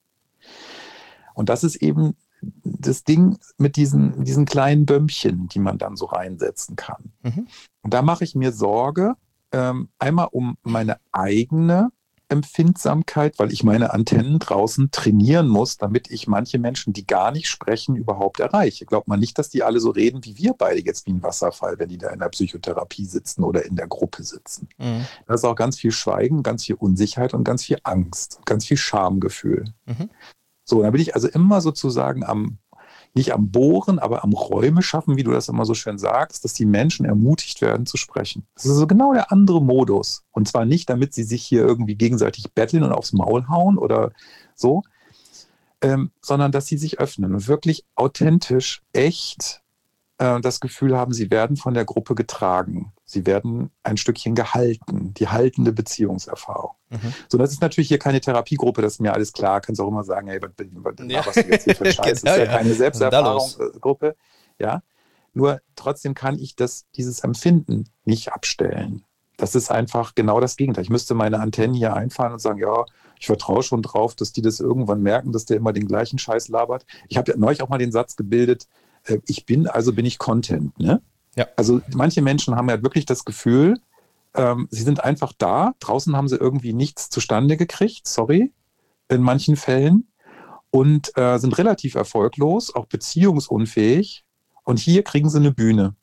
Und das ist eben das Ding mit diesen, diesen kleinen Bömmchen, die man dann so reinsetzen kann. Mhm. Und da mache ich mir Sorge, ähm, einmal um meine eigene Empfindsamkeit, weil ich meine Antennen draußen trainieren muss, damit ich manche Menschen, die gar nicht sprechen, überhaupt erreiche. Glaubt man nicht, dass die alle so reden wie wir beide jetzt wie ein Wasserfall, wenn die da in der Psychotherapie sitzen oder in der Gruppe sitzen. Mhm. Da ist auch ganz viel Schweigen, ganz viel Unsicherheit und ganz viel Angst, ganz viel Schamgefühl. Mhm. So, da bin ich also immer sozusagen am, nicht am Bohren, aber am Räume schaffen, wie du das immer so schön sagst, dass die Menschen ermutigt werden zu sprechen. Das ist so genau der andere Modus. Und zwar nicht, damit sie sich hier irgendwie gegenseitig betteln und aufs Maul hauen oder so, ähm, sondern dass sie sich öffnen und wirklich authentisch, echt äh, das Gefühl haben, sie werden von der Gruppe getragen. Sie werden ein Stückchen gehalten, die haltende Beziehungserfahrung. Mhm. So, das ist natürlich hier keine Therapiegruppe, das ist mir alles klar. Kannst auch immer sagen, hey, was, was, ja. was du jetzt hier für ein Scheiß? Das ist ja, ja keine Selbsterfahrungsgruppe. Ja, nur trotzdem kann ich das, dieses Empfinden nicht abstellen. Das ist einfach genau das Gegenteil. Ich müsste meine Antennen hier einfahren und sagen, ja, ich vertraue schon drauf, dass die das irgendwann merken, dass der immer den gleichen Scheiß labert. Ich habe ja neulich auch mal den Satz gebildet, äh, ich bin, also bin ich Content. Ne? Ja. Also manche Menschen haben ja wirklich das Gefühl, ähm, sie sind einfach da, draußen haben sie irgendwie nichts zustande gekriegt, sorry, in manchen Fällen, und äh, sind relativ erfolglos, auch beziehungsunfähig, und hier kriegen sie eine Bühne.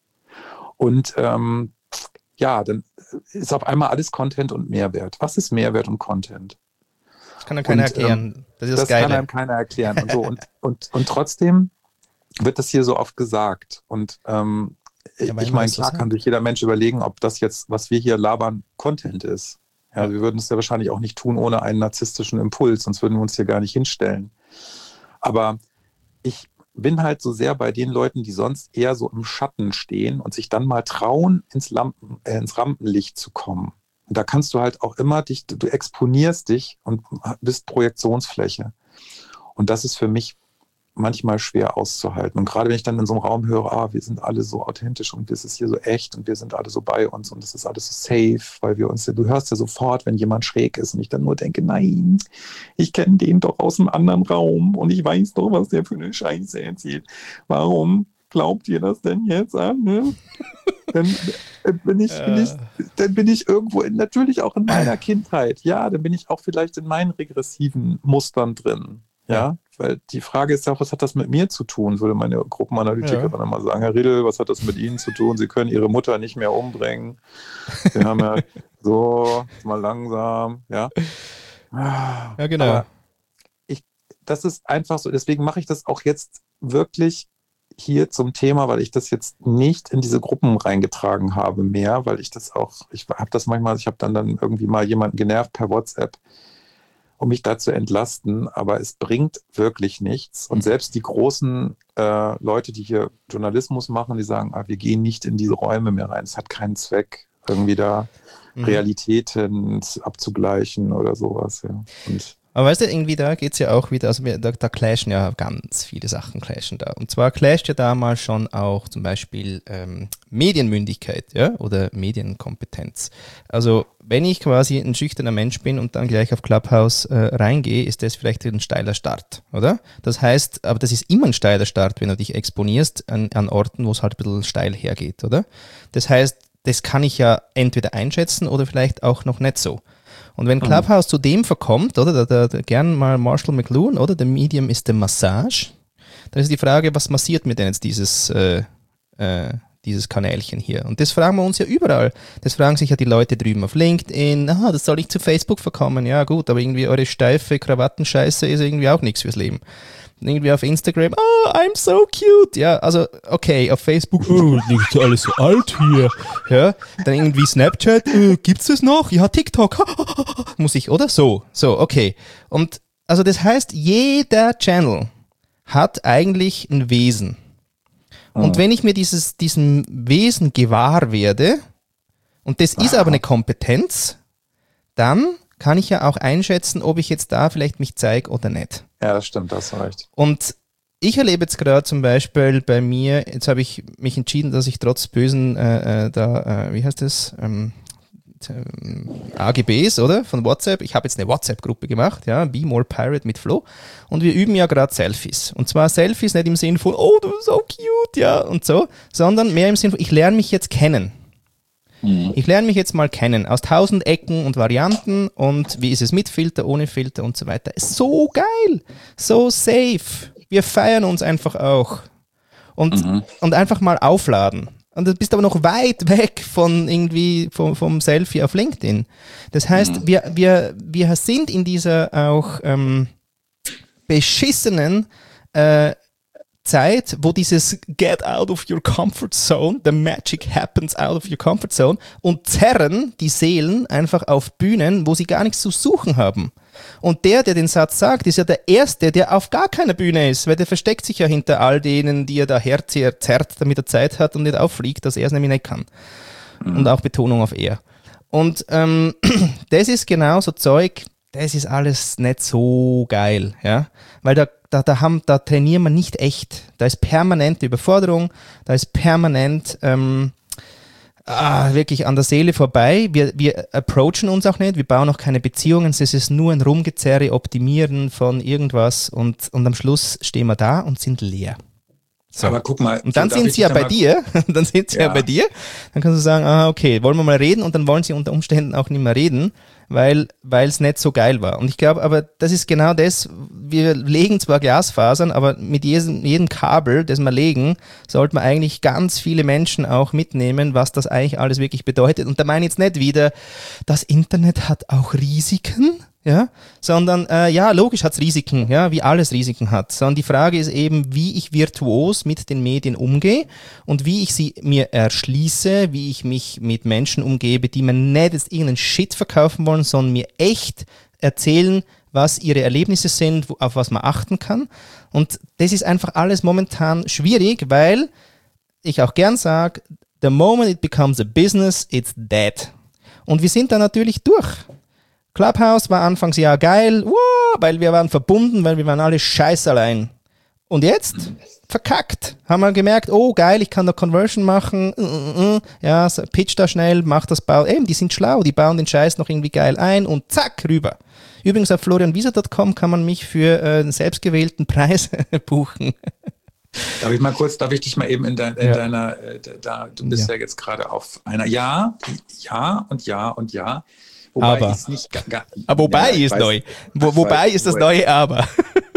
Und ähm, ja, dann ist auf einmal alles Content und Mehrwert. Was ist Mehrwert und Content? Das kann ja keiner und, erklären. Ähm, das ist das, das kann einem keiner erklären. Und, so. und, und, und trotzdem wird das hier so oft gesagt. Und ähm, ja, ich meine, klar kann sich jeder Mensch überlegen, ob das jetzt, was wir hier labern, Content ist. Ja, ja. Wir würden es ja wahrscheinlich auch nicht tun ohne einen narzisstischen Impuls, sonst würden wir uns hier gar nicht hinstellen. Aber ich bin halt so sehr bei den Leuten, die sonst eher so im Schatten stehen und sich dann mal trauen, ins, Lampen, äh, ins Rampenlicht zu kommen. Und da kannst du halt auch immer dich, du exponierst dich und bist Projektionsfläche. Und das ist für mich manchmal schwer auszuhalten. Und gerade wenn ich dann in so einem Raum höre, ah, wir sind alle so authentisch und es ist hier so echt und wir sind alle so bei uns und es ist alles so safe, weil wir uns, du hörst ja sofort, wenn jemand schräg ist und ich dann nur denke, nein, ich kenne den doch aus einem anderen Raum und ich weiß doch, was der für eine Scheiße erzählt. Warum glaubt ihr das denn jetzt an? Ne? Dann bin ich, bin ich, dann bin ich irgendwo, in, natürlich auch in meiner Kindheit, ja, dann bin ich auch vielleicht in meinen regressiven Mustern drin. Ja, weil die Frage ist ja auch, was hat das mit mir zu tun, würde meine Gruppenanalytikerin ja. immer sagen. Herr Riedel, was hat das mit Ihnen zu tun? Sie können Ihre Mutter nicht mehr umbringen. Wir haben ja so, mal langsam, ja. Ja, genau. Aber ich, das ist einfach so, deswegen mache ich das auch jetzt wirklich hier zum Thema, weil ich das jetzt nicht in diese Gruppen reingetragen habe mehr, weil ich das auch, ich habe das manchmal, ich habe dann, dann irgendwie mal jemanden genervt per WhatsApp, um mich da zu entlasten, aber es bringt wirklich nichts. Und selbst die großen äh, Leute, die hier Journalismus machen, die sagen, ah, wir gehen nicht in diese Räume mehr rein. Es hat keinen Zweck, irgendwie da mhm. Realitäten abzugleichen oder sowas. Ja. Und aber weißt du, irgendwie da geht es ja auch wieder, also wir, da, da clashen ja ganz viele Sachen clashen da. Und zwar clasht ja da mal schon auch zum Beispiel ähm, Medienmündigkeit, ja, oder Medienkompetenz. Also wenn ich quasi ein schüchterner Mensch bin und dann gleich auf Clubhouse äh, reingehe, ist das vielleicht ein steiler Start, oder? Das heißt, aber das ist immer ein steiler Start, wenn du dich exponierst an, an Orten, wo es halt ein bisschen steil hergeht, oder? Das heißt, das kann ich ja entweder einschätzen oder vielleicht auch noch nicht so. Und wenn Clubhouse mhm. zu dem verkommt, oder, da, da, da gern mal Marshall McLuhan, oder, der Medium ist der Massage, dann ist die Frage, was massiert mir denn jetzt dieses, äh, äh, dieses Kanälchen hier? Und das fragen wir uns ja überall. Das fragen sich ja die Leute drüben auf LinkedIn, aha, das soll ich zu Facebook verkommen, ja gut, aber irgendwie eure steife Krawattenscheiße ist irgendwie auch nichts fürs Leben. Irgendwie auf Instagram, oh, I'm so cute. Ja, also, okay, auf Facebook, oh, nicht alles so alt hier. Ja, dann irgendwie Snapchat, äh, gibt's das noch? Ja, TikTok, muss ich, oder? So, so, okay. Und, also das heißt, jeder Channel hat eigentlich ein Wesen. Und wenn ich mir dieses, diesem Wesen gewahr werde, und das ist aber eine Kompetenz, dann kann ich ja auch einschätzen, ob ich jetzt da vielleicht mich zeige oder nicht. Ja, das stimmt, das hast recht. Und ich erlebe jetzt gerade zum Beispiel bei mir, jetzt habe ich mich entschieden, dass ich trotz bösen, äh, da, äh, wie heißt das, ähm, A G Bs, oder, von WhatsApp, ich habe jetzt eine WhatsApp-Gruppe gemacht, ja, Be More Pirate mit Flo, und wir üben ja gerade Selfies. Und zwar Selfies nicht im Sinn von, oh, du bist so cute, ja, und so, sondern mehr im Sinn von, ich lerne mich jetzt kennen. Ich lerne mich jetzt mal kennen, aus tausend Ecken und Varianten und wie ist es mit Filter, ohne Filter und so weiter. So geil, so safe. Wir feiern uns einfach auch. Und, mhm. und einfach mal aufladen. Und du bist aber noch weit weg von irgendwie vom, vom Selfie auf LinkedIn. Das heißt, mhm. wir, wir, wir sind in dieser auch ähm, beschissenen äh, Zeit, wo dieses Get out of your comfort zone, the magic happens out of your comfort zone, und zerren die Seelen einfach auf Bühnen, wo sie gar nichts zu suchen haben. Und der, der den Satz sagt, ist ja der Erste, der auf gar keiner Bühne ist, weil der versteckt sich ja hinter all denen, die er da herzerrt, damit er Zeit hat und nicht auffliegt, dass er es nämlich nicht kann. Mhm. Und auch Betonung auf er. Und ähm, das ist genau so Zeug, das ist alles nicht so geil, ja, weil da, da, da, haben, da trainieren wir nicht echt. Da ist permanente Überforderung, da ist permanent ähm, ah, wirklich an der Seele vorbei. Wir, wir approachen uns auch nicht, wir bauen auch keine Beziehungen, es ist nur ein Rumgezerre, Optimieren von irgendwas und, und am Schluss stehen wir da und sind leer. So. Aber guck mal. Und dann sind sie ja bei dir, dann sind sie ja. ja bei dir, dann kannst du sagen, ah, okay, wollen wir mal reden und dann wollen sie unter Umständen auch nicht mehr reden, weil weil es nicht so geil war. Und ich glaube, aber das ist genau das, wir legen zwar Glasfasern, aber mit jedem, jedem Kabel, das wir legen, sollte man eigentlich ganz viele Menschen auch mitnehmen, was das eigentlich alles wirklich bedeutet. Und da meine ich jetzt nicht wieder, das Internet hat auch Risiken, ja, sondern äh, ja, logisch hat's Risiken, ja, wie alles Risiken hat. Sondern die Frage ist eben, wie ich virtuos mit den Medien umgehe und wie ich sie mir erschließe, wie ich mich mit Menschen umgebe, die mir nicht jetzt irgendeinen Shit verkaufen wollen, sondern mir echt erzählen, was ihre Erlebnisse sind, wo, auf was man achten kann. Und das ist einfach alles momentan schwierig, weil ich auch gern sage, the moment it becomes a business, it's dead. Und wir sind da natürlich durch. Clubhouse war anfangs ja geil, wow, weil wir waren verbunden, weil wir waren alle scheiß allein. Und jetzt? Verkackt. Haben wir gemerkt, oh geil, ich kann da Conversion machen, uh, uh, uh. ja, pitch da schnell, mach das, bau, eben, die sind schlau, die bauen den Scheiß noch irgendwie geil ein und zack, rüber. Übrigens auf florian wieser punkt com kann man mich für äh, einen selbstgewählten Preis buchen. Darf ich mal kurz, darf ich dich mal eben in, dein, in ja. deiner, äh, da, du bist ja, ja jetzt gerade auf einer, ja, ja und ja und ja. Wobei aber, ist nicht ga, ga, aber wobei ja, ist weiß, neu. Wo, wobei weiß, ist das wo neue Aber.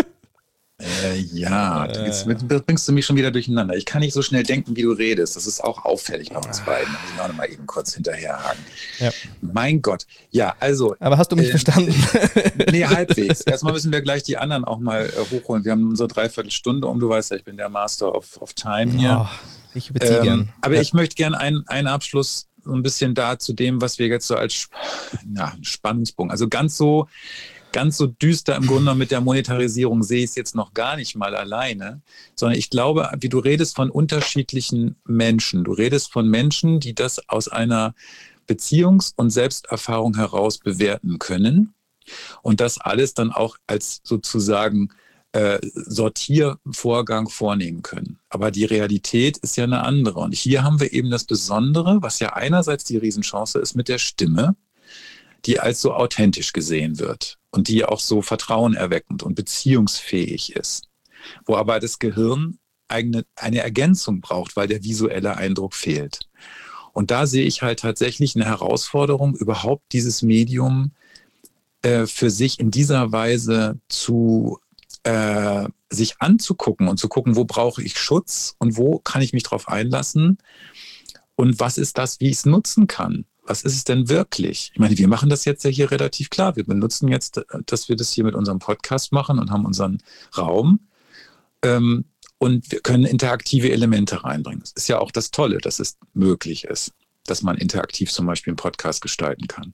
Äh, ja, äh. jetzt bringst du mich schon wieder durcheinander. Ich kann nicht so schnell denken, wie du redest. Das ist auch auffällig bei uns beiden. Da muss ich auch noch mal eben kurz hinterherhaken. Ja. Mein Gott. Ja, also. Aber hast du mich äh, verstanden? Nee, halbwegs. Erstmal müssen wir gleich die anderen auch mal äh, hochholen. Wir haben unsere Dreiviertelstunde um. Du weißt ja, ich bin der Master of, of Time hier. Oh, ich überziehe ähm, gern. Aber ja. ich möchte gerne einen, einen Abschluss so ein bisschen da zu dem, was wir jetzt so als ja, Spannungspunkt, also ganz so, ganz so düster im Grunde mit der Monetarisierung sehe ich es jetzt noch gar nicht mal alleine, sondern ich glaube, wie du redest von unterschiedlichen Menschen, du redest von Menschen, die das aus einer Beziehungs- und Selbsterfahrung heraus bewerten können und das alles dann auch als sozusagen Äh, Sortiervorgang vornehmen können. Aber die Realität ist ja eine andere. Und hier haben wir eben das Besondere, was ja einerseits die Riesenchance ist mit der Stimme, die als so authentisch gesehen wird und die auch so vertrauenerweckend und beziehungsfähig ist. Wo aber das Gehirn eine, eine Ergänzung braucht, weil der visuelle Eindruck fehlt. Und da sehe ich halt tatsächlich eine Herausforderung, überhaupt dieses Medium äh, für sich in dieser Weise zu Äh, sich anzugucken und zu gucken, wo brauche ich Schutz und wo kann ich mich drauf einlassen und was ist das, wie ich es nutzen kann. Was ist es denn wirklich? Ich meine, wir machen das jetzt ja hier relativ klar. Wir benutzen jetzt, dass wir das hier mit unserem Podcast machen und haben unseren Raum ähm, und wir können interaktive Elemente reinbringen. Das ist ja auch das Tolle, dass es möglich ist, dass man interaktiv zum Beispiel einen Podcast gestalten kann.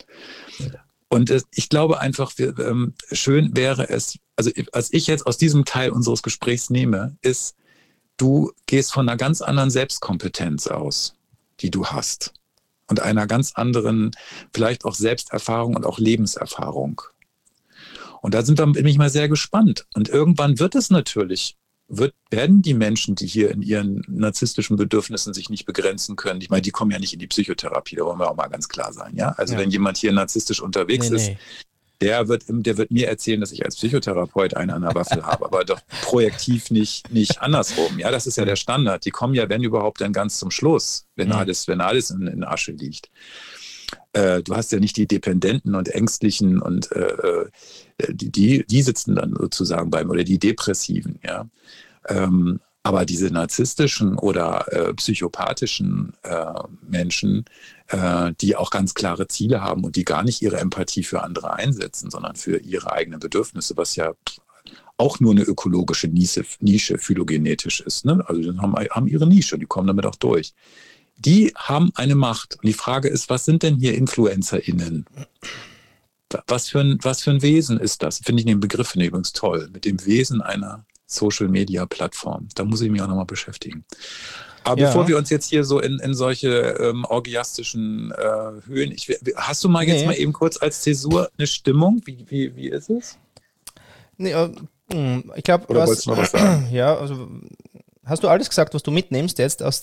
Und äh, ich glaube einfach, wir, ähm, schön wäre es, also was ich jetzt aus diesem Teil unseres Gesprächs nehme, ist, du gehst von einer ganz anderen Selbstkompetenz aus, die du hast. Und einer ganz anderen, vielleicht auch Selbsterfahrung und auch Lebenserfahrung. Und da sind wir, bin ich mal sehr gespannt. Und irgendwann wird es natürlich, wird, werden die Menschen, die hier in ihren narzisstischen Bedürfnissen sich nicht begrenzen können, ich meine, die kommen ja nicht in die Psychotherapie, da wollen wir auch mal ganz klar sein. Ja? Also ja. Wenn jemand hier narzisstisch unterwegs nee, ist, nee. Der wird, der wird mir erzählen, dass ich als Psychotherapeut einen an der Waffel habe, aber doch projektiv nicht, nicht andersrum. Ja, das ist ja der Standard. Die kommen ja, wenn überhaupt, dann ganz zum Schluss, wenn mhm. alles, wenn alles in, in Asche liegt. Äh, du hast ja nicht die Dependenten und Ängstlichen und äh, die, die, die sitzen dann sozusagen beim, oder die Depressiven, ja. Ähm, aber diese narzisstischen oder äh, psychopathischen äh, Menschen, äh, die auch ganz klare Ziele haben und die gar nicht ihre Empathie für andere einsetzen, sondern für ihre eigenen Bedürfnisse, was ja auch nur eine ökologische Nische, Nische phylogenetisch ist. Ne? Also die haben, haben ihre Nische, die kommen damit auch durch. Die haben eine Macht. Und die Frage ist, was sind denn hier InfluencerInnen? Was für ein, was für ein Wesen ist das? Finde ich den Begriff finde ich übrigens toll. Mit dem Wesen einer Social-Media-Plattform. Da muss ich mich auch nochmal beschäftigen. Aber Ja. bevor wir uns jetzt hier so in, in solche ähm, orgiastischen äh, Höhen, ich, hast du mal Nee. jetzt mal eben kurz als Zäsur eine Stimmung? Wie, wie, wie ist es? Nee, äh, mh, ich glaube, Oder was, wolltest du noch was sagen? ja, also hast du alles gesagt, was du mitnimmst jetzt aus,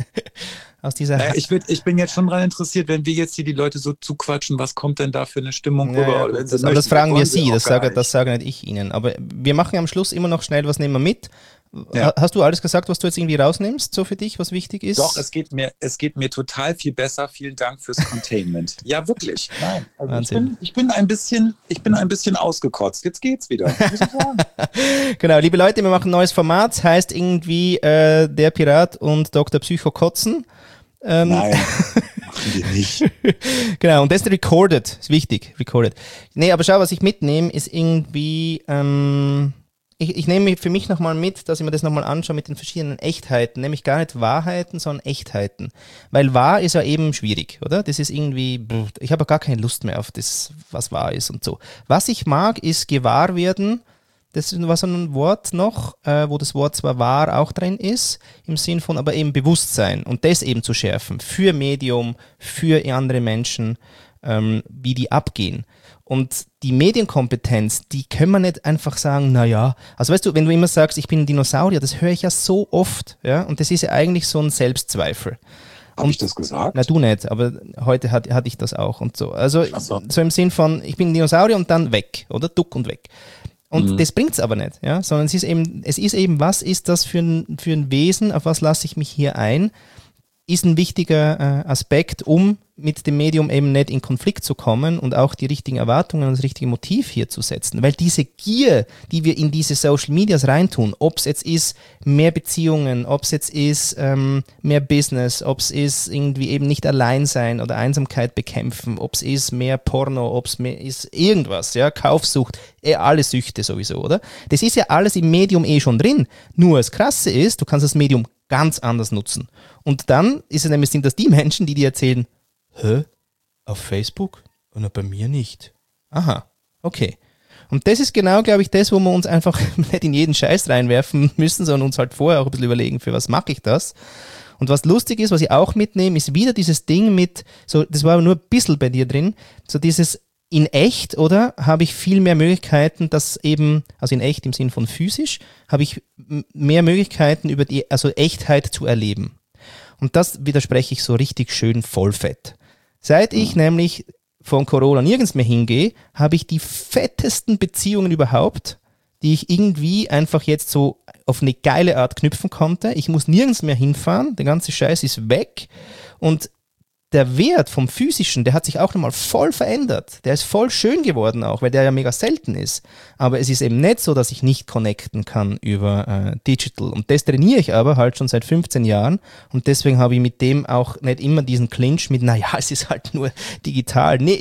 aus dieser... Naja, ich, würd, ich bin jetzt schon daran interessiert, wenn wir jetzt hier die Leute so zuquatschen, was kommt denn da für eine Stimmung Ja, rüber? ja, Oder gut, wenn sie das, aber das möchten, fragen wir wollen sie Sie, auch das gar sage, nicht. das sage nicht ich Ihnen. Aber wir machen am Schluss immer noch schnell, was nehmen wir mit? Ja. Ha- Hast du alles gesagt, was du jetzt irgendwie rausnimmst, so für dich, was wichtig ist? Doch, es geht mir, es geht mir total viel besser. Vielen Dank fürs Containment. Ja, wirklich. Nein, also ich, Wahnsinn. bin, ich, bin ein bisschen, ich bin ein bisschen ausgekotzt. Jetzt geht's wieder. Muss ich sagen. Genau, liebe Leute, wir machen ein neues Format, heißt irgendwie äh, Der Pirat und Doktor Psycho kotzen. Ähm, Nein, machen wir nicht. Genau, und das ist recorded, ist wichtig, recorded. Nee, aber schau, was ich mitnehme, ist irgendwie, ähm, ich, ich nehme für mich nochmal mit, dass ich mir das nochmal anschaue mit den verschiedenen Echtheiten, nämlich gar nicht Wahrheiten, sondern Echtheiten. Weil wahr ist ja eben schwierig, oder? Das ist irgendwie, pff, ich habe gar keine Lust mehr auf das, was wahr ist und so. Was ich mag, ist gewahr werden. Das war so ein Wort noch, äh, wo das Wort zwar wahr auch drin ist, im Sinn von aber eben Bewusstsein und das eben zu schärfen für Medium, für andere Menschen, ähm, wie die abgehen. Und die Medienkompetenz, die können wir nicht einfach sagen, naja, also weißt du, wenn du immer sagst, ich bin ein Dinosaurier, das höre ich ja so oft, ja, und das ist ja eigentlich so ein Selbstzweifel. Habe ich das gesagt? Na, du nicht, aber heute hat, hatte ich das auch und so. Also Ach so. so im Sinn von, ich bin ein Dinosaurier und dann weg, oder? Duck und weg. Und Mhm. das bringt's aber nicht, ja, sondern es ist eben, es ist eben, was ist das für ein, für ein Wesen, auf was lasse ich mich hier ein, ist ein wichtiger äh, Aspekt, um mit dem Medium eben nicht in Konflikt zu kommen und auch die richtigen Erwartungen und das richtige Motiv hier zu setzen. Weil diese Gier, die wir in diese Social Medias reintun, ob es jetzt ist mehr Beziehungen, ob es jetzt ist ähm, mehr Business, ob es ist irgendwie eben nicht allein sein oder Einsamkeit bekämpfen, ob es ist mehr Porno, ob es mehr ist irgendwas, ja, Kaufsucht, eh alle Süchte sowieso, oder? Das ist ja alles im Medium eh schon drin. Nur das Krasse ist, du kannst das Medium ganz anders nutzen. Und dann ist es nämlich, sind das die Menschen, die dir erzählen, hä? Auf Facebook? Und bei mir nicht. Aha, okay. Und das ist genau, glaube ich, das, wo wir uns einfach nicht in jeden Scheiß reinwerfen müssen, sondern uns halt vorher auch ein bisschen überlegen, für was mache ich das? Und was lustig ist, was ich auch mitnehme, ist wieder dieses Ding mit, so, das war nur ein bisschen bei dir drin, so dieses in echt, oder, habe ich viel mehr Möglichkeiten, dass eben, also in echt im Sinn von physisch, habe ich m- mehr Möglichkeiten über die, also Echtheit zu erleben. Und das widerspreche ich so richtig schön vollfett. Seit ich nämlich von Corona nirgends mehr hingehe, habe ich die fettesten Beziehungen überhaupt, die ich irgendwie einfach jetzt so auf eine geile Art knüpfen konnte. Ich muss nirgends mehr hinfahren, der ganze Scheiß ist weg und der Wert vom Physischen, der hat sich auch nochmal voll verändert. Der ist voll schön geworden auch, weil der ja mega selten ist. Aber es ist eben nicht so, dass ich nicht connecten kann über äh, Digital. Und das trainiere ich aber halt schon seit fünfzehn Jahren. Und deswegen habe ich mit dem auch nicht immer diesen Clinch mit, naja, es ist halt nur digital. Nee,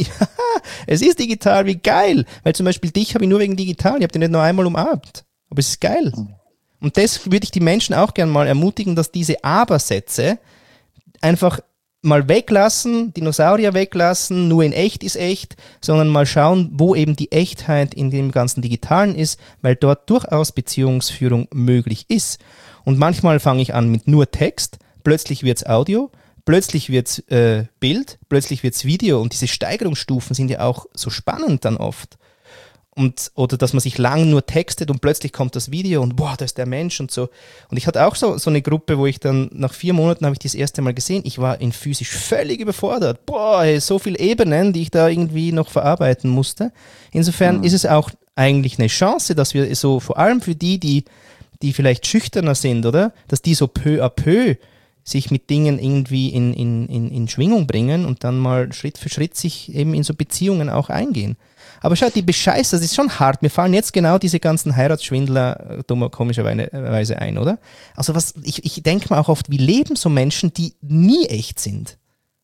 es ist digital, wie geil. Weil zum Beispiel dich habe ich nur wegen digital. Ich habe den nicht nur einmal umarmt. Aber es ist geil. Und das würde ich die Menschen auch gerne mal ermutigen, dass diese Aber-Sätze einfach mal weglassen, Dinosaurier weglassen, nur in echt ist echt, sondern mal schauen, wo eben die Echtheit in dem ganzen Digitalen ist, weil dort durchaus Beziehungsführung möglich ist. Und manchmal fange ich an mit nur Text, plötzlich wird's Audio, plötzlich wird's äh, Bild, plötzlich wird's Video und diese Steigerungsstufen sind ja auch so spannend dann oft. Und, oder dass man sich lang nur textet und plötzlich kommt das Video und boah, da ist der Mensch und so. Und ich hatte auch so, so eine Gruppe, wo ich dann nach vier Monaten habe ich das erste Mal gesehen, ich war in physisch völlig überfordert. Boah, ey, so viele Ebenen, die ich da irgendwie noch verarbeiten musste. Insofern mhm. ist es auch eigentlich eine Chance, dass wir so, vor allem für die, die, die vielleicht schüchterner sind, oder? Dass die so peu à peu sich mit Dingen irgendwie in, in, in, in Schwingung bringen und dann mal Schritt für Schritt sich eben in so Beziehungen auch eingehen. Aber schaut, die Bescheißer, das ist schon hart. Mir fallen jetzt genau diese ganzen Heiratsschwindler dummer komischerweise ein, oder? Also was, ich, ich denke mir auch oft, wie leben so Menschen, die nie echt sind?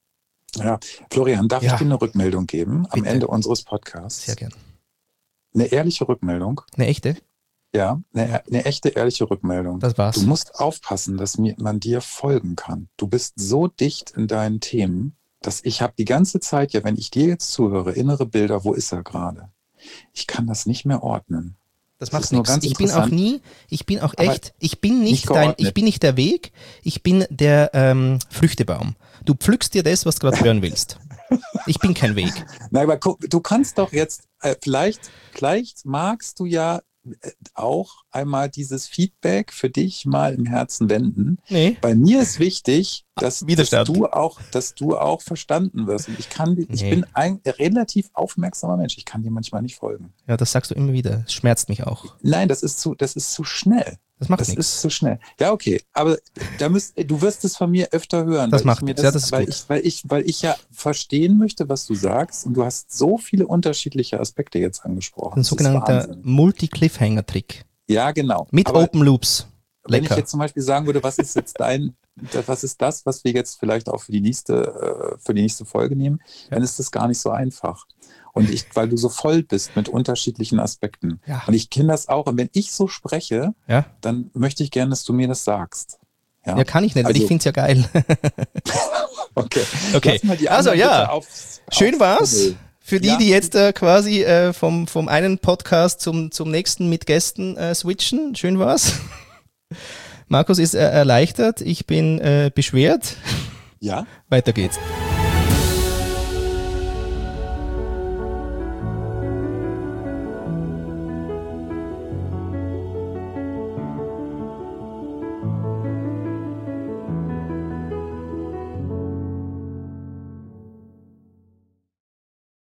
Ja, Florian, darf Ja. ich dir eine Rückmeldung geben am Bitte. Ende unseres Podcasts? Sehr gern. Eine ehrliche Rückmeldung. Eine echte? Ja, eine, eine echte, ehrliche Rückmeldung. Das war's. Du musst aufpassen, dass mir, man dir folgen kann. Du bist so dicht in deinen Themen dass ich habe die ganze Zeit, ja, wenn ich dir jetzt zuhöre, innere Bilder, wo ist er gerade? Ich kann das nicht mehr ordnen. Das Das macht ist nur nichts. ganz Ich bin auch interessant. nie, ich bin auch Aber echt, ich bin nicht, nicht dein, geordnet. ich bin nicht der Weg, ich bin der ähm, Früchtebaum. Du pflückst dir das, was du gerade hören willst. Ich bin kein Weg. Na, aber guck, du kannst doch jetzt, äh, vielleicht, vielleicht magst du ja äh, auch einmal dieses Feedback für dich mal im Herzen wenden. Nee, Bei mir ist wichtig, dass, dass Widerstand. du auch, dass du auch verstanden wirst. Und ich kann, ich Nee. bin ein relativ aufmerksamer Mensch. Ich kann dir manchmal nicht folgen. Ja, das sagst du immer wieder. Es schmerzt mich auch. Nein, das ist zu, das ist zu schnell. Das macht Das ist nichts. zu schnell. Ja, okay. Aber da müsst, du wirst es von mir öfter hören. Das weil macht ich mir nichts. Ja, das ist weil gut. ich, weil ich, weil ich ja verstehen möchte, was du sagst. Und du hast so viele unterschiedliche Aspekte jetzt angesprochen. Ein Das ist sogenannter Wahnsinn. Multi-Cliffhanger-Trick. Ja, genau. Mit Aber Open Loops. wenn ich Lecker. jetzt zum Beispiel sagen würde, was ist jetzt dein, was ist das, was wir jetzt vielleicht auch für die nächste, äh, für die nächste Folge nehmen, Ja. dann ist das gar nicht so einfach. Und ich, weil du so voll bist mit unterschiedlichen Aspekten. Ja. Und ich kenne das auch. Und wenn ich so spreche, Ja? dann möchte ich gerne, dass du mir das sagst. Ja, Ja, kann ich nicht, weil Also- ich finde es ja geil. okay. Okay. Lass mal die Also, anderen ja. bitte aufs- Schön aufs war's. Tunnel. Für die, Ja. die jetzt äh, quasi äh, vom, vom einen Podcast zum, zum nächsten mit Gästen äh, switchen. Schön war's. Markus ist äh, erleichtert, ich bin äh, beschwert. Ja. Weiter geht's.